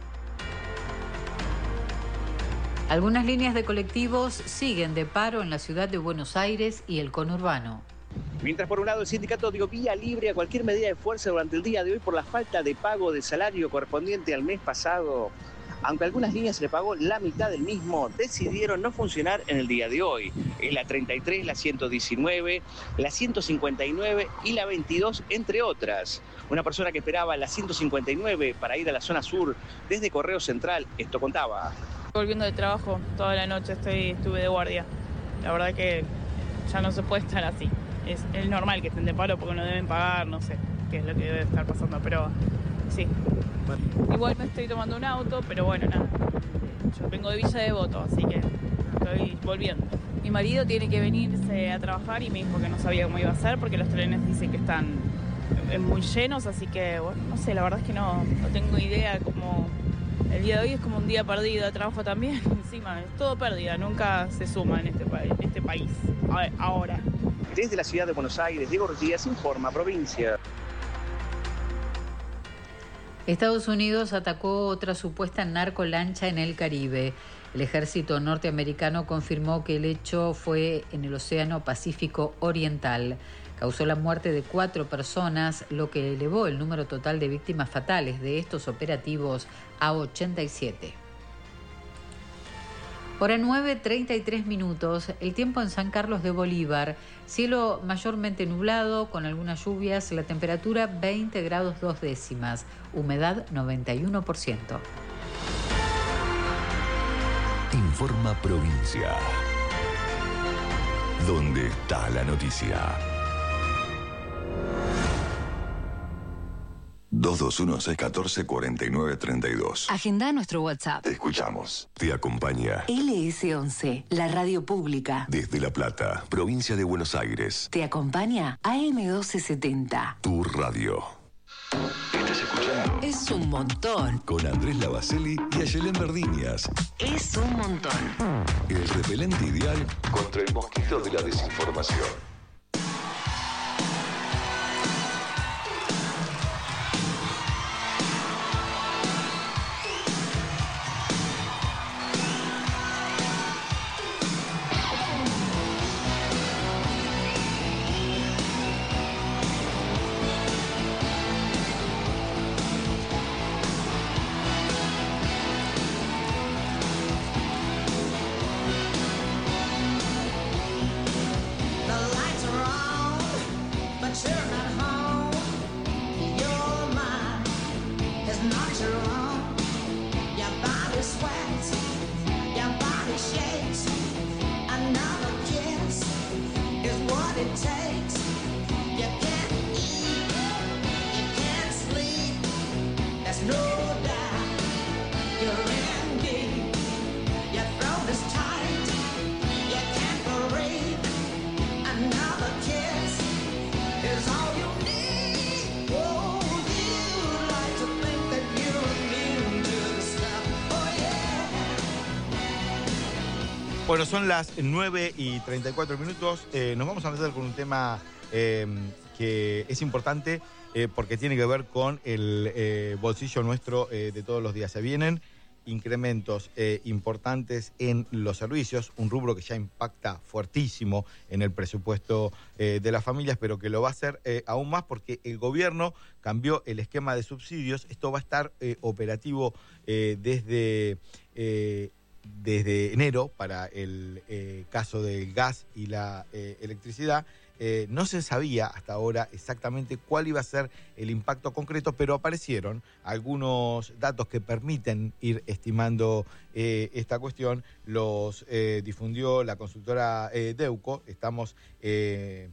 Algunas líneas de colectivos siguen de paro en la ciudad de Buenos Aires y el conurbano. Mientras por un lado el sindicato dio vía libre a cualquier medida de fuerza durante el día de hoy por la falta de pago de salario correspondiente al mes pasado, aunque a algunas líneas se le pagó la mitad del mismo, decidieron no funcionar en el día de hoy. Es la 33, la 119, la 159 y la 22, entre otras. Una persona que esperaba la 159 para ir a la zona sur desde Correo Central, esto contaba. Volviendo de trabajo toda la noche, estuve de guardia. La verdad que ya no se puede estar así. Es normal que estén de paro porque no deben pagar, no sé qué es lo que debe estar pasando, pero sí. Igual me estoy tomando un auto, pero bueno, nada. Yo vengo de Villa Devoto, así que estoy volviendo. Mi marido tiene que venirse a trabajar y me dijo que no sabía cómo iba a ser porque los trenes dicen que están muy llenos, así que bueno, no sé, la verdad es que no tengo idea cómo... El día de hoy es como un día perdido de trabajo también, encima es todo pérdida, nunca se suma en este país, ahora. Desde la ciudad de Buenos Aires, Diego Rodríguez, Informa Provincia. Estados Unidos atacó otra supuesta narcolancha en el Caribe. El ejército norteamericano confirmó que el hecho fue en el Océano Pacífico Oriental. Causó la muerte de 4 personas, lo que elevó el número total de víctimas fatales de estos operativos a 87. Hora 9:33 minutos. El tiempo en San Carlos de Bolívar. Cielo mayormente nublado, con algunas lluvias. La temperatura 20 grados 2 décimas. Humedad 91%. Informa Provincia. ¿Dónde está la noticia? 221-614-4932. Agenda nuestro WhatsApp. Te escuchamos. Te acompaña LS11, la radio pública. desde La Plata, provincia de Buenos Aires. Te acompaña AM1270. Tu radio. Estás escuchando Es un montón. con Andrés Lavacelli y Ayelén Verdiñas. Es un montón. El repelente ideal contra el mosquito de la desinformación. Bueno, son las 9:34. Nos vamos a meter con un tema que es importante porque tiene que ver con el bolsillo nuestro de todos los días. Se vienen incrementos importantes en los servicios, un rubro que ya impacta fuertísimo en el presupuesto de las familias, pero que lo va a hacer aún más porque el gobierno cambió el esquema de subsidios. Esto va a estar operativo desde enero para el caso del gas y la electricidad. No se sabía hasta ahora exactamente cuál iba a ser el impacto concreto, pero aparecieron algunos datos que permiten ir estimando esta cuestión. Los difundió la consultora Deuco. Estamos en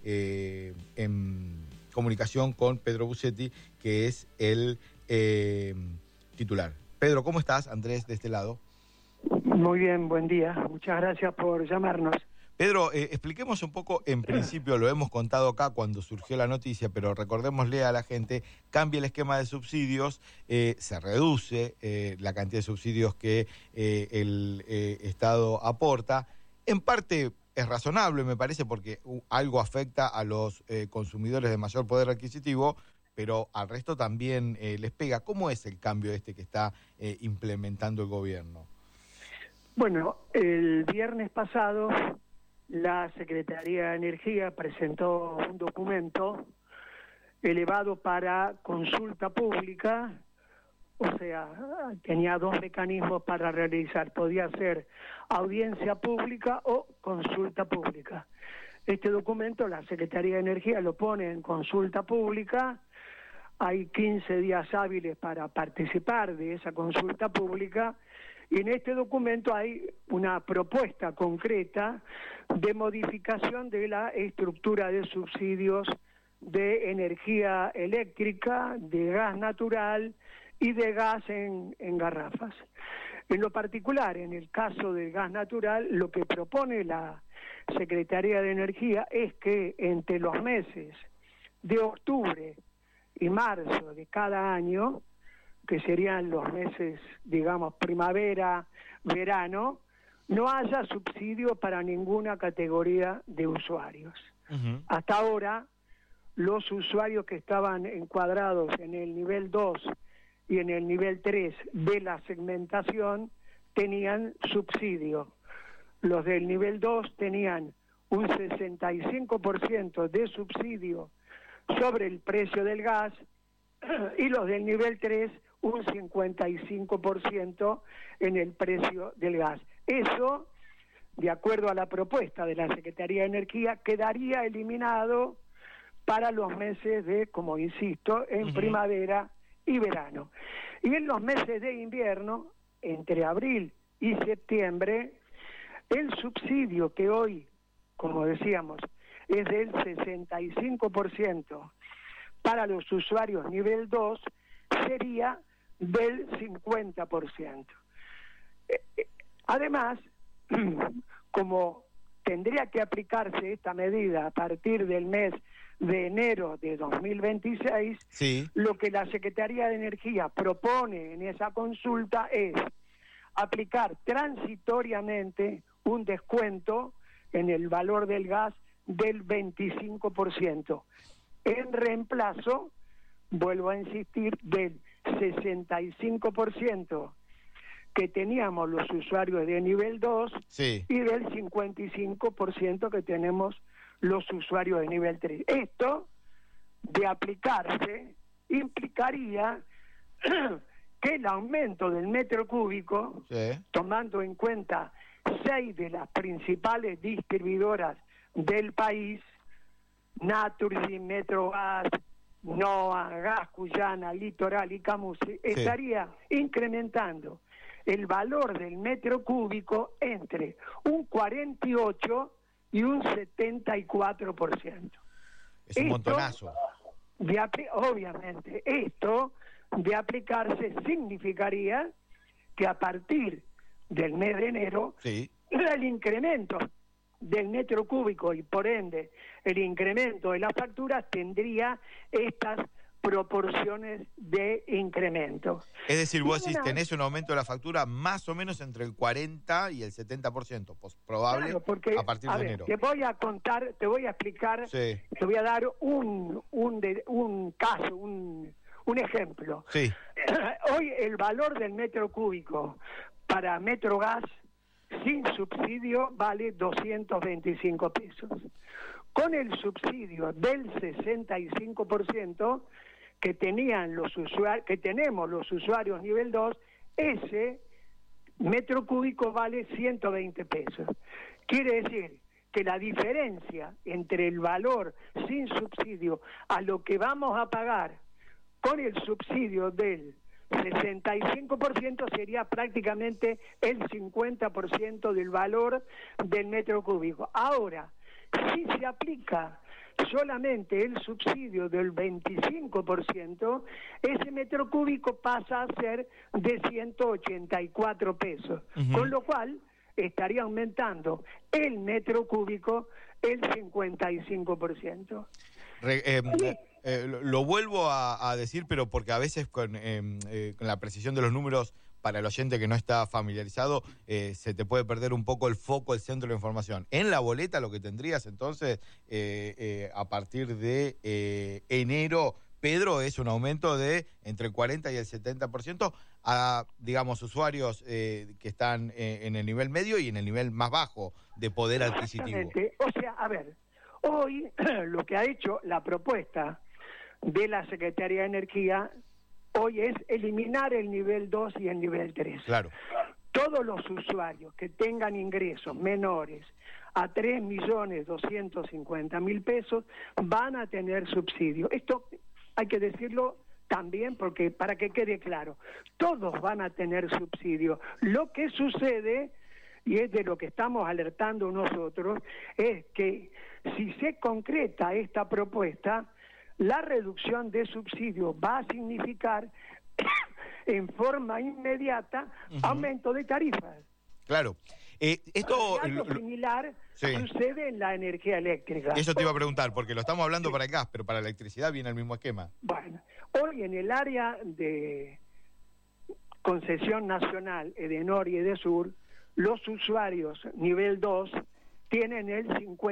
comunicación con Pedro Busetti, que es el titular. Pedro, ¿cómo estás? Andrés, de este lado. Muy bien, buen día. Muchas gracias por llamarnos. Pedro, expliquemos un poco, en principio lo hemos contado acá cuando surgió la noticia, pero recordémosle a la gente, cambia el esquema de subsidios, se reduce la cantidad de subsidios que el Estado aporta. En parte es razonable, me parece, porque algo afecta a los consumidores de mayor poder adquisitivo, pero al resto también les pega. ¿Cómo es el cambio que está implementando el gobierno? Bueno, el viernes pasado la Secretaría de Energía presentó un documento elevado para consulta pública, o sea, tenía dos mecanismos para realizar, podía ser audiencia pública o consulta pública. Este documento la Secretaría de Energía lo pone en consulta pública, hay 15 días hábiles para participar de esa consulta pública. Y en este documento hay una propuesta concreta de modificación de la estructura de subsidios de energía eléctrica, de gas natural y de gas en garrafas. En lo particular, en el caso del gas natural, lo que propone la Secretaría de Energía es que entre los meses de octubre y marzo de cada año, que serían los meses, digamos, primavera, verano, no haya subsidio para ninguna categoría de usuarios. Hasta ahora, los usuarios que estaban encuadrados en el nivel 2 y en el nivel 3 de la segmentación tenían subsidio. Los del nivel 2 tenían un 65% de subsidio sobre el precio del gas y los del nivel 3 un 55% en el precio del gas. Eso, de acuerdo a la propuesta de la Secretaría de Energía, quedaría eliminado para los meses de, como insisto, en primavera y verano. Y en los meses de invierno, entre abril y septiembre, el subsidio que hoy, como decíamos, es del 65% para los usuarios nivel 2, sería del 50%. Además, como tendría que aplicarse esta medida a partir del mes de enero de 2026, Sí. lo que la Secretaría de Energía propone en esa consulta es aplicar transitoriamente un descuento en el valor del gas del 25%, en reemplazo, vuelvo a insistir, del 65% que teníamos los usuarios de nivel 2 Sí. y del 55% que tenemos los usuarios de nivel 3. Esto, de aplicarse, implicaría que el aumento del metro cúbico, tomando en cuenta 6 de las principales distribuidoras del país, Naturgy, Metrogas, NOA, Gas Cuyana, Litoral y Camusi, estaría incrementando el valor del metro cúbico entre un 48 y un 74%. Es un montonazo. Obviamente, esto de aplicarse significaría que a partir del mes de enero, el incremento del metro cúbico y por ende el incremento de las facturas tendría estas proporciones de incremento. Es decir, vos decís, tenés un aumento de la factura más o menos entre el 40 y el 70%, pues probable, claro, porque, a partir de enero. Te voy a contar, te voy a explicar, te voy a dar un caso, un ejemplo. Sí. Hoy el valor del metro cúbico para Metrogas sin subsidio vale 225 pesos. Con el subsidio del 65% que tenían los usuarios, que tenemos los usuarios nivel 2, ese metro cúbico vale 120 pesos. Quiere decir que la diferencia entre el valor sin subsidio a lo que vamos a pagar con el subsidio del 65% sería prácticamente el 50% del valor del metro cúbico. Ahora, si se aplica solamente el subsidio del 25%, ese metro cúbico pasa a ser de 184 pesos, con lo cual estaría aumentando el metro cúbico el 55%. Lo vuelvo a decir, pero porque a veces con la precisión de los números, para el oyente que no está familiarizado, se te puede perder un poco el foco, el centro de la información. En la boleta lo que tendrías entonces, a partir de enero, Pedro, es un aumento de entre el 40 y el 70% a, digamos, usuarios que están en el nivel medio y en el nivel más bajo de poder adquisitivo. O sea, a ver, hoy lo que ha hecho la propuesta de la Secretaría de Energía hoy es eliminar el nivel 2 y el nivel 3. Claro. Todos los usuarios que tengan ingresos menores a 3.250.000 pesos van a tener subsidio. Esto hay que decirlo también porque para que quede claro, todos van a tener subsidio. Lo que sucede, y es de lo que estamos alertando nosotros, es que si se concreta esta propuesta, la reducción de subsidio va a significar en forma inmediata aumento de tarifas. Claro. Esto algo similar sucede en la energía eléctrica. Eso te iba a preguntar, porque lo estamos hablando para el gas, pero para la electricidad viene el mismo esquema. Bueno, hoy en el área de concesión nacional Edenor y Edesur, los usuarios nivel 2 tienen el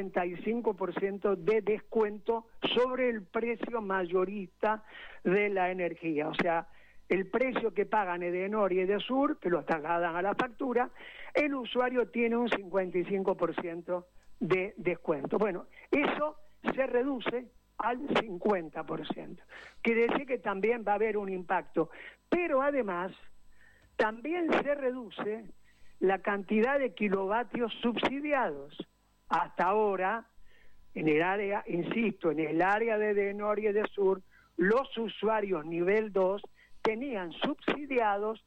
55% de descuento sobre el precio mayorista de la energía. O sea, el precio que pagan Edenor y Edesur, que lo trasladan a la factura, el usuario tiene un 55% de descuento. Bueno, eso se reduce al 50%. Quiere decir que también va a haber un impacto. Pero además, también se reduce la cantidad de kilovatios subsidiados. Hasta ahora, en el área, insisto, en el área de Edenor y Edesur, los usuarios nivel 2 tenían subsidiados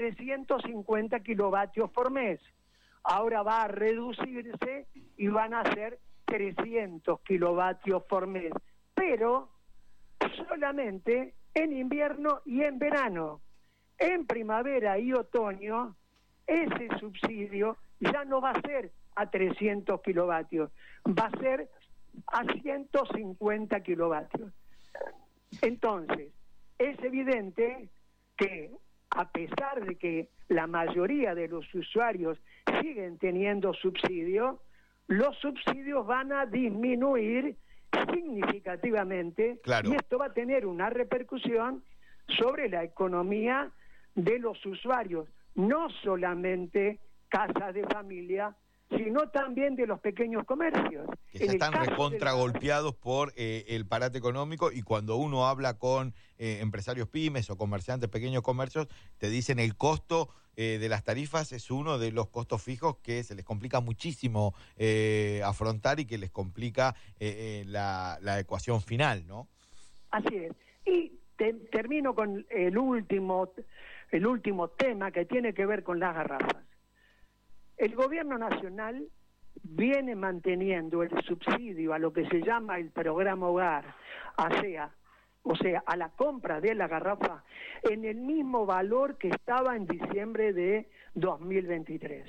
350 kilovatios por mes. Ahora va a reducirse y van a ser 300 kilovatios por mes, pero solamente en invierno y en verano. En primavera y otoño, ese subsidio ya no va a ser a 300 kilovatios, va a ser a 150 kilovatios. Entonces, es evidente que a pesar de que la mayoría de los usuarios siguen teniendo subsidio, los subsidios van a disminuir significativamente, claro, y esto va a tener una repercusión sobre la economía de los usuarios, no solamente casas de familia, sino también de los pequeños comercios. Que ya están recontra golpeados por el parate económico, y cuando uno habla con empresarios pymes o comerciantes, pequeños comercios, te dicen el costo de las tarifas es uno de los costos fijos que se les complica muchísimo afrontar y que les complica la ecuación final, ¿no? Así es. Y termino con el último tema que tiene que ver con las garrafas. El gobierno nacional viene manteniendo el subsidio a lo que se llama el programa Hogar, o sea, a la compra de la garrafa, en el mismo valor que estaba en diciembre de 2023.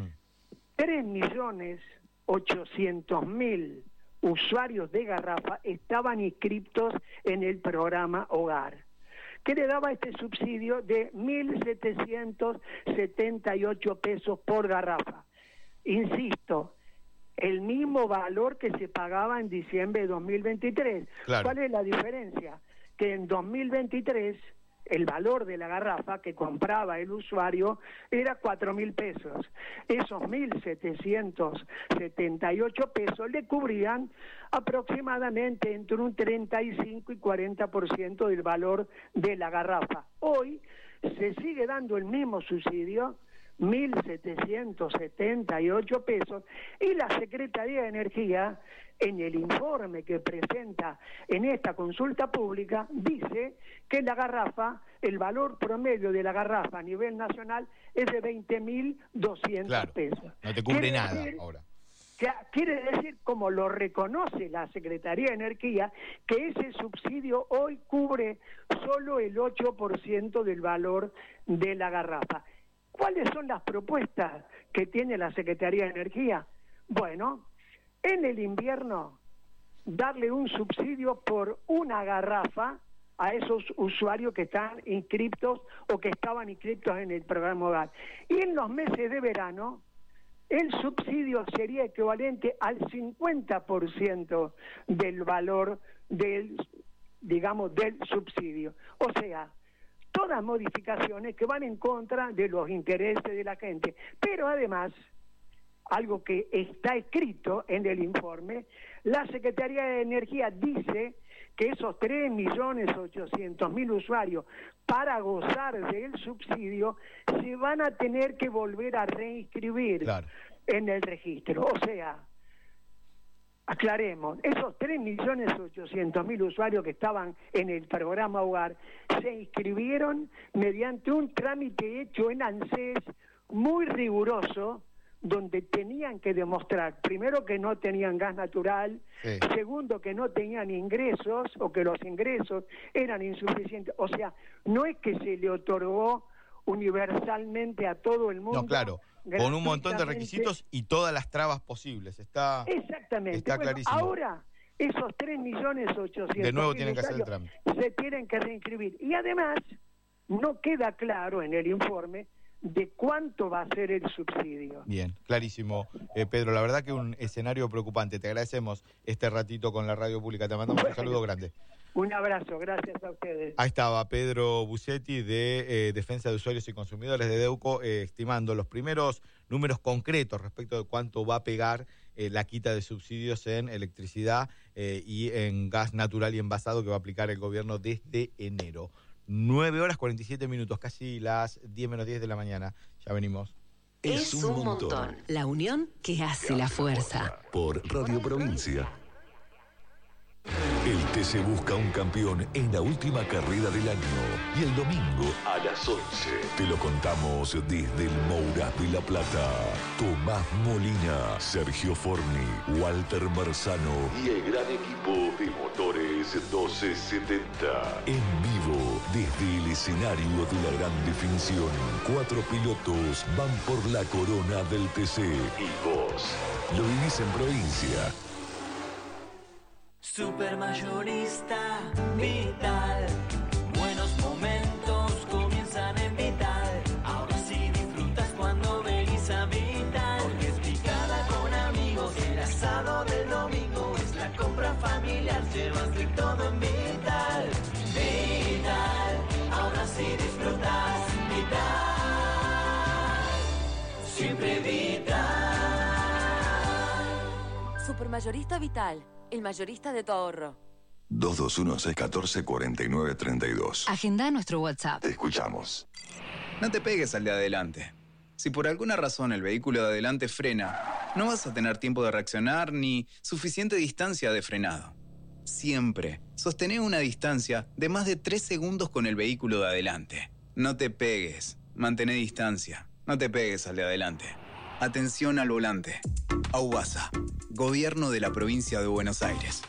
3.800.000 usuarios de garrafa estaban inscritos en el programa Hogar, que le daba este subsidio de 1.778 pesos por garrafa. Insisto, el mismo valor que se pagaba en diciembre de 2023. Claro. ¿Cuál es la diferencia? Que en 2023 el valor de la garrafa que compraba el usuario era 4.000 pesos. Esos 1.778 pesos le cubrían aproximadamente entre un 35 y 40% del valor de la garrafa. Hoy se sigue dando el mismo subsidio, 1.778 pesos, y la Secretaría de Energía, en el informe que presenta en esta consulta pública, dice que la garrafa, el valor promedio de la garrafa a nivel nacional es de 20.200 pesos. No te cubre nada ahora. Quiere decir, como lo reconoce la Secretaría de Energía, que ese subsidio hoy cubre solo el 8% del valor de la garrafa. ¿Cuáles son las propuestas que tiene la Secretaría de Energía? Bueno, en el invierno, darle un subsidio por una garrafa a esos usuarios que están inscriptos o que estaban inscriptos en el programa Hogar. Y en los meses de verano, el subsidio sería equivalente al 50% del valor del subsidio. O sea, todas modificaciones que van en contra de los intereses de la gente. Pero además, algo que está escrito en el informe, la Secretaría de Energía dice que esos 3.800.000 usuarios, para gozar del subsidio, se van a tener que volver a reinscribir en el registro. O sea, aclaremos, esos 3.800.000 usuarios que estaban en el programa Hogar se inscribieron mediante un trámite hecho en ANSES muy riguroso, donde tenían que demostrar, primero, que no tenían gas natural, segundo, que no tenían ingresos o que los ingresos eran insuficientes. O sea, no es que se le otorgó universalmente a todo el mundo. No, claro, con un montón de requisitos y todas las trabas posibles. Exactamente. Está clarísimo. Ahora, esos 3.800.000 de nuevo tienen que hacer el trámite. Se tienen que reinscribir. Y además, no queda claro en el informe de cuánto va a ser el subsidio. Bien, clarísimo. Pedro, la verdad que un escenario preocupante. Te agradecemos este ratito con la radio pública. Te mandamos un saludo grande. Un abrazo, gracias a ustedes. Ahí estaba Pedro Busetti de Defensa de Usuarios y Consumidores de DEUCO, estimando los primeros números concretos respecto de cuánto va a pegar la quita de subsidios en electricidad y en gas natural y envasado que va a aplicar el gobierno desde enero. 9:47, casi las 10 menos 10 de la mañana. Ya venimos. Es un montón. La unión que hace la fuerza. Por Radio Provincia. El TC busca un campeón en la última carrera del año. Y el domingo a las 11 te lo contamos desde el Moura de La Plata. Tomás Molina, Sergio Forni, Walter Marzano y el gran equipo de Motores 1270. En vivo desde el escenario de la gran definición. 4 pilotos van por la corona del TC. Y vos lo vivís en provincia. Supermayorista Vital. Buenos momentos comienzan en Vital. Ahora sí disfrutas cuando venís a Vital. Porque es picada con amigos, el asado del domingo, es la compra familiar, llevas de todo en Vital. Vital, ahora sí disfrutas Vital. Siempre Vital. Supermayorista Vital, el mayorista de tu ahorro. 221-614-4932. Agenda nuestro WhatsApp. Te escuchamos. No te pegues al de adelante. Si por alguna razón el vehículo de adelante frena, no vas a tener tiempo de reaccionar ni suficiente distancia de frenado. Siempre sostené una distancia de más de 3 segundos con el vehículo de adelante. No te pegues, mantén distancia. No te pegues al de adelante. Atención al volante. AUBASA, Gobierno de la Provincia de Buenos Aires.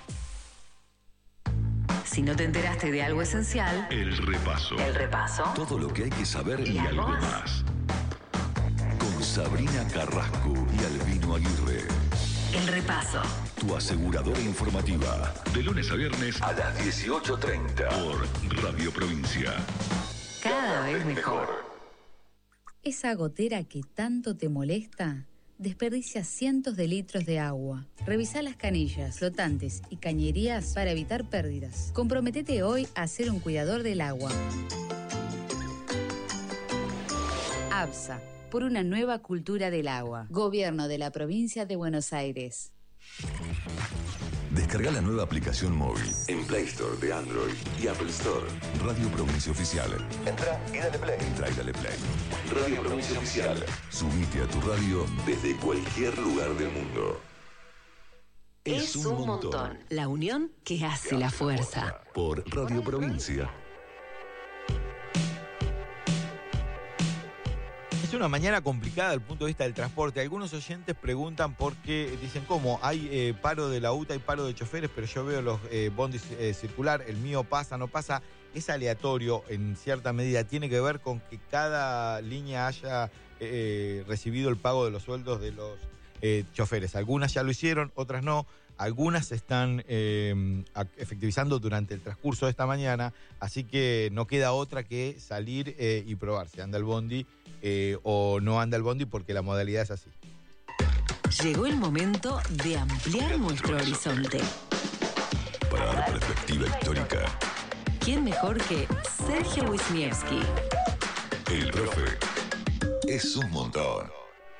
Si no te enteraste de algo esencial, El repaso. el repaso. Todo lo que hay que saber y algo más. Con Sabrina Carrasco y Albino Aguirre. El repaso. Tu aseguradora informativa. De lunes a viernes a las 18:30. Por Radio Provincia. Cada vez mejor. Esa gotera que tanto te molesta desperdicia cientos de litros de agua. Revisa las canillas, flotantes y cañerías para evitar pérdidas. Comprométete hoy a ser un cuidador del agua. ABSA, por una nueva cultura del agua. Gobierno de la Provincia de Buenos Aires. Descarga la nueva aplicación móvil en Play Store de Android y Apple Store. Radio Provincia Oficial. Entra y dale play. Entra y dale play. Radio Provincia Oficial. Subite a tu radio desde cualquier lugar del mundo. Es un montón. La unión que hace la fuerza. Por Radio Provincia. Es una mañana complicada desde el punto de vista del transporte. Algunos oyentes preguntan por qué, dicen, ¿cómo? Hay paro de la UTA, hay paro de choferes, pero yo veo los bondis circular, el mío pasa, no pasa. Es aleatorio en cierta medida, tiene que ver con que cada línea haya recibido el pago de los sueldos de los choferes. Algunas ya lo hicieron, otras no. Algunas se están efectivizando durante el transcurso de esta mañana, así que no queda otra que salir y probar si anda el bondi o no anda el bondi, porque la modalidad es así. Llegó el momento de ampliar nuestro horizonte. Para dar perspectiva histórica. ¿Quién mejor que Sergio Wisniewski? El profe es un montón.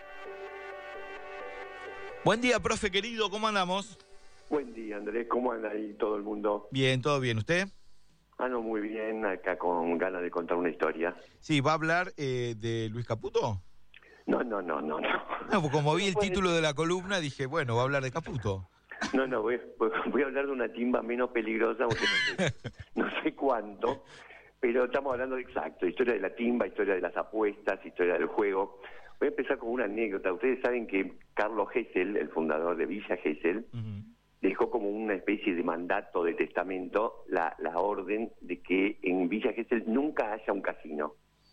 Buen día, profe querido, ¿cómo andamos? Buen día, Andrés, ¿cómo anda ahí todo el mundo? Bien, todo bien, ¿usted? No, muy bien, acá con ganas de contar una historia. Sí, ¿va a hablar de Luis Caputo? No. No, pues como vi el título de la columna, dije, bueno, va a hablar de Caputo. No, voy a hablar de una timba menos peligrosa, porque no sé cuánto, pero estamos hablando de exacto, historia de la timba, historia de las apuestas, historia del juego. Voy a empezar con una anécdota. Ustedes saben que Carlos Gesell, el fundador de Villa Gesell, dejó como una especie de mandato, de testamento, la orden de que en Villa Gesell nunca haya un casino.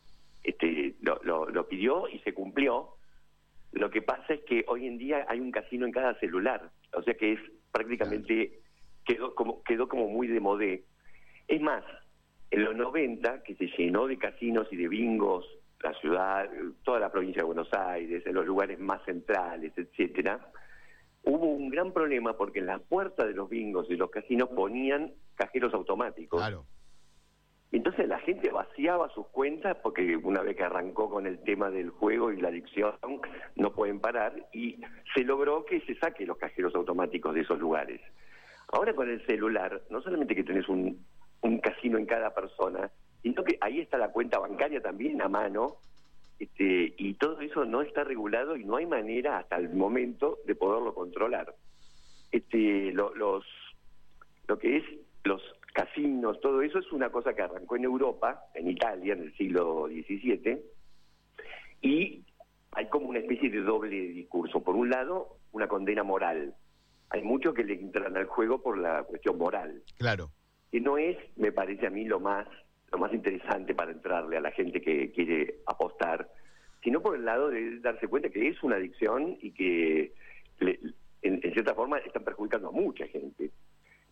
Lo pidió y se cumplió. Lo que pasa es que hoy en día hay un casino en cada celular, o sea que es prácticamente quedó como muy de modé. Es más, en los 90, que se llenó de casinos y de bingos la ciudad, toda la provincia de Buenos Aires, en los lugares más centrales, etcétera, hubo un gran problema porque en las puertas de los bingos y los casinos ponían cajeros automáticos. Claro. Entonces la gente vaciaba sus cuentas porque una vez que arrancó con el tema del juego y la adicción, no pueden parar, y se logró que se saque los cajeros automáticos de esos lugares. Ahora con el celular, no solamente que tenés un casino en cada persona, sino que ahí está la cuenta bancaria también a mano, y todo eso no está regulado y no hay manera hasta el momento de poderlo controlar. Lo que es los casinos, todo eso es una cosa que arrancó en Europa, en Italia, en el siglo XVII, y hay como una especie de doble discurso. Por un lado, una condena moral. Hay muchos que le entran al juego por la cuestión moral. Claro. Que no es, me parece a mí, lo más interesante para entrarle a la gente que quiere apostar, sino por el lado de darse cuenta que es una adicción y que en cierta forma están perjudicando a mucha gente.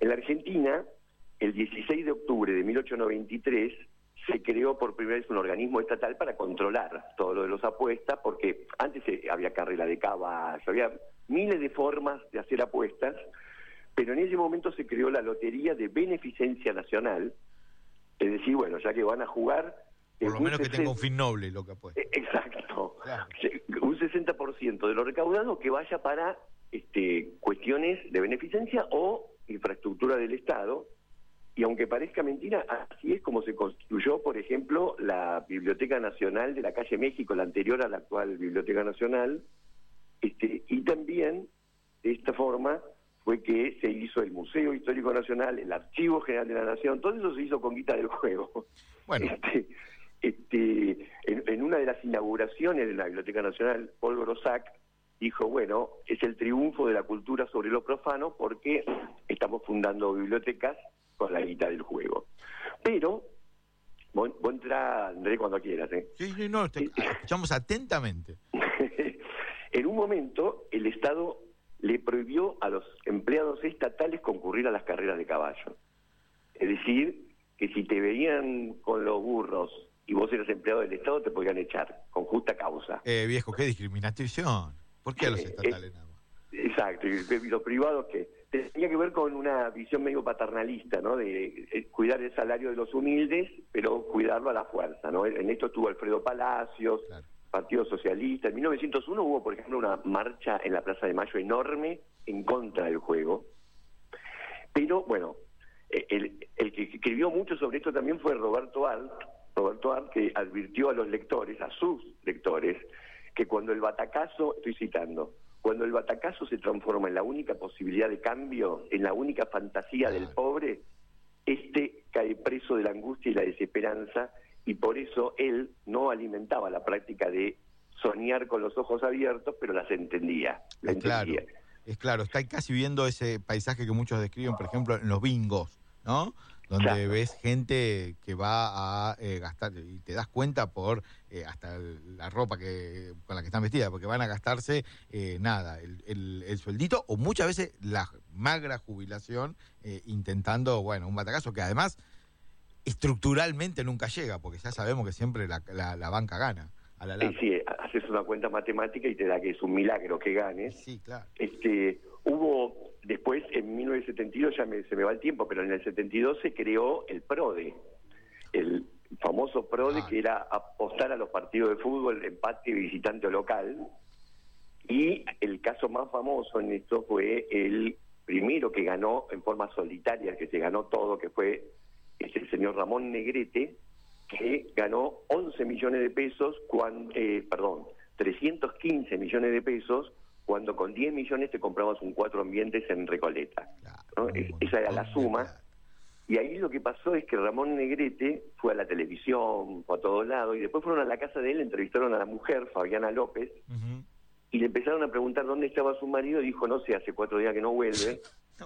En la Argentina, el 16 de octubre de 1893, se creó por primera vez un organismo estatal para controlar todo lo de las apuestas, porque antes había carrera de caballo, había miles de formas de hacer apuestas, pero en ese momento se creó la Lotería de Beneficencia Nacional, es decir, bueno, ya que van a jugar... Por lo menos que tenga un fin noble lo que apuesta. Exacto. Claro. Un 60% de lo recaudado que vaya para cuestiones de beneficencia o infraestructura del Estado. Y aunque parezca mentira, así es como se construyó, por ejemplo, la Biblioteca Nacional de la Calle México, la anterior a la actual Biblioteca Nacional, y también de esta forma fue que se hizo el Museo Histórico Nacional, el Archivo General de la Nación, todo eso se hizo con guita del juego. Bueno. En una de las inauguraciones de la Biblioteca Nacional, Paul Grossac dijo, bueno, es el triunfo de la cultura sobre lo profano porque estamos fundando bibliotecas con la guita del juego. Pero, vos entrá, André, cuando quieras. Sí, no, te escuchamos atentamente. En un momento, el Estado le prohibió a los empleados estatales concurrir a las carreras de caballo. Es decir, que si te veían con los burros y vos eras empleado del Estado, te podían echar, con justa causa. Viejo, qué discriminación. ¿Por qué a los estatales nada más? Exacto, y los privados que tenía que ver con una visión medio paternalista, ¿no? De cuidar el salario de los humildes, pero cuidarlo a la fuerza, ¿no? En esto estuvo Alfredo Palacios, claro. Partido Socialista. En 1901 hubo, por ejemplo, una marcha en la Plaza de Mayo enorme en contra del juego. Pero, bueno, el que escribió mucho sobre esto también fue Roberto Arlt, que advirtió a los lectores, a sus lectores, que cuando el batacazo, estoy citando, cuando el batacazo se transforma en la única posibilidad de cambio, en la única fantasía del pobre, cae preso de la angustia y la desesperanza, y por eso él no alimentaba la práctica de soñar con los ojos abiertos, pero las entendía. Es claro, está casi viendo ese paisaje que muchos describen, por ejemplo, en los bingos, ¿no? Donde ves gente que va a gastar, y te das cuenta por hasta la ropa con la que están vestidas, porque van a gastarse el sueldito, o muchas veces la magra jubilación, intentando, un batacazo que además estructuralmente nunca llega, porque ya sabemos que siempre la banca gana. A la larga. Sí, haces una cuenta matemática y te da que es un milagro que ganes. Sí, claro. Hubo después, en 1972, se me va el tiempo, pero en el 72 se creó el PRODE, el famoso PRODE, que era apostar a los partidos de fútbol, empate visitante o local, y el caso más famoso en esto fue el primero que ganó en forma solitaria, que se ganó todo, que fue el señor Ramón Negrete, que ganó 11 millones de pesos, 315 millones de pesos, cuando con 10 millones te comprabas un 4 ambientes en Recoleta, ¿no? Esa era la suma. Y ahí lo que pasó es que Ramón Negrete fue a la televisión, fue a todos lados, y después fueron a la casa de él, entrevistaron a la mujer, Fabiana López, y le empezaron a preguntar dónde estaba su marido, y dijo, no sé, hace 4 días que no vuelve.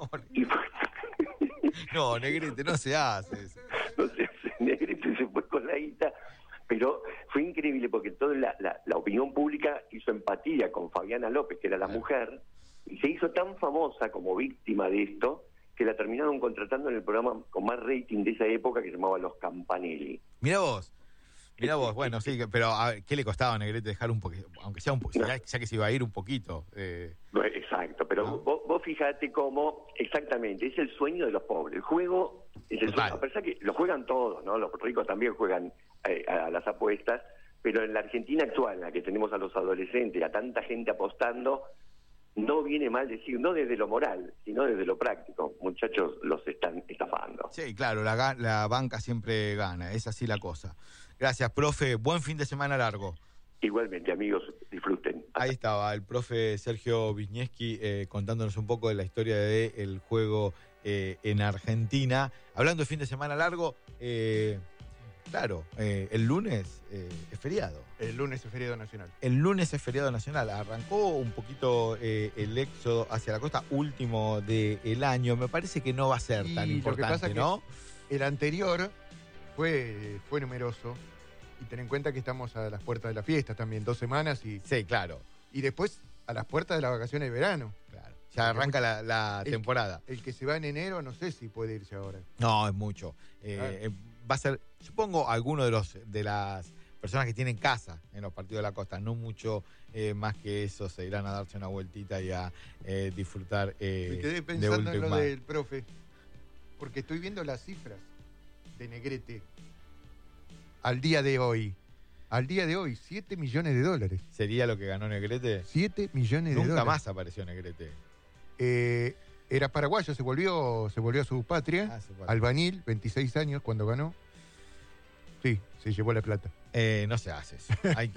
No, Negrete, no se hace eso. No se hace, Negrete se fue con la guita. Pero fue increíble porque toda la opinión pública hizo empatía con Fabiana López, que era la mujer, y se hizo tan famosa como víctima de esto que la terminaron contratando en el programa con más rating de esa época, que se llamaba Los Campanelli. Mirá vos, bueno, sí, pero a ver, ¿qué le costaba a Negrete dejar un poquito, aunque sea un poquito, ya que se iba a ir un poquito? Exacto, pero ¿no? vos fíjate cómo, exactamente, es el sueño de los pobres. El juego es el sueño, a pesar que lo juegan todos, ¿no? Los ricos también juegan a las apuestas, pero en la Argentina actual, en la que tenemos a los adolescentes, a tanta gente apostando, no viene mal decir, no desde lo moral, sino desde lo práctico. Muchachos, los están estafando. Sí, claro, la banca siempre gana, es así la cosa. Gracias, profe. Buen fin de semana largo. Igualmente, amigos, disfruten. Ahí estaba el profe Sergio Wisniewski contándonos un poco de la historia del juego en Argentina. Hablando de fin de semana largo, claro, el lunes es feriado. El lunes es feriado nacional. El lunes es feriado nacional. Arrancó un poquito el éxodo hacia la costa, último del año. Me parece que no va a ser tan importante, lo que pasa ¿no? Que el anterior fue numeroso. Y ten en cuenta que estamos a las puertas de la fiesta también, 2 semanas y... Sí, claro. Y después a las puertas de las vacaciones de verano. Claro. Ya arranca la temporada. El que se va en enero, no sé si puede irse ahora. No, es mucho. Va a ser, supongo, alguno de las personas que tienen casa en los partidos de la costa, no mucho más que eso, se irán a darse una vueltita y a disfrutar. Me quedé pensando en lo del profe, porque estoy viendo las cifras de Negrete al día de hoy. Al día de hoy, $7 millones. ¿Sería lo que ganó Negrete? 7 millones de Nunca dólares. más apareció Negrete. Era paraguayo, se volvió a su patria. Albanil, 26 años cuando ganó. Sí, se llevó la plata. No se hace eso. Hay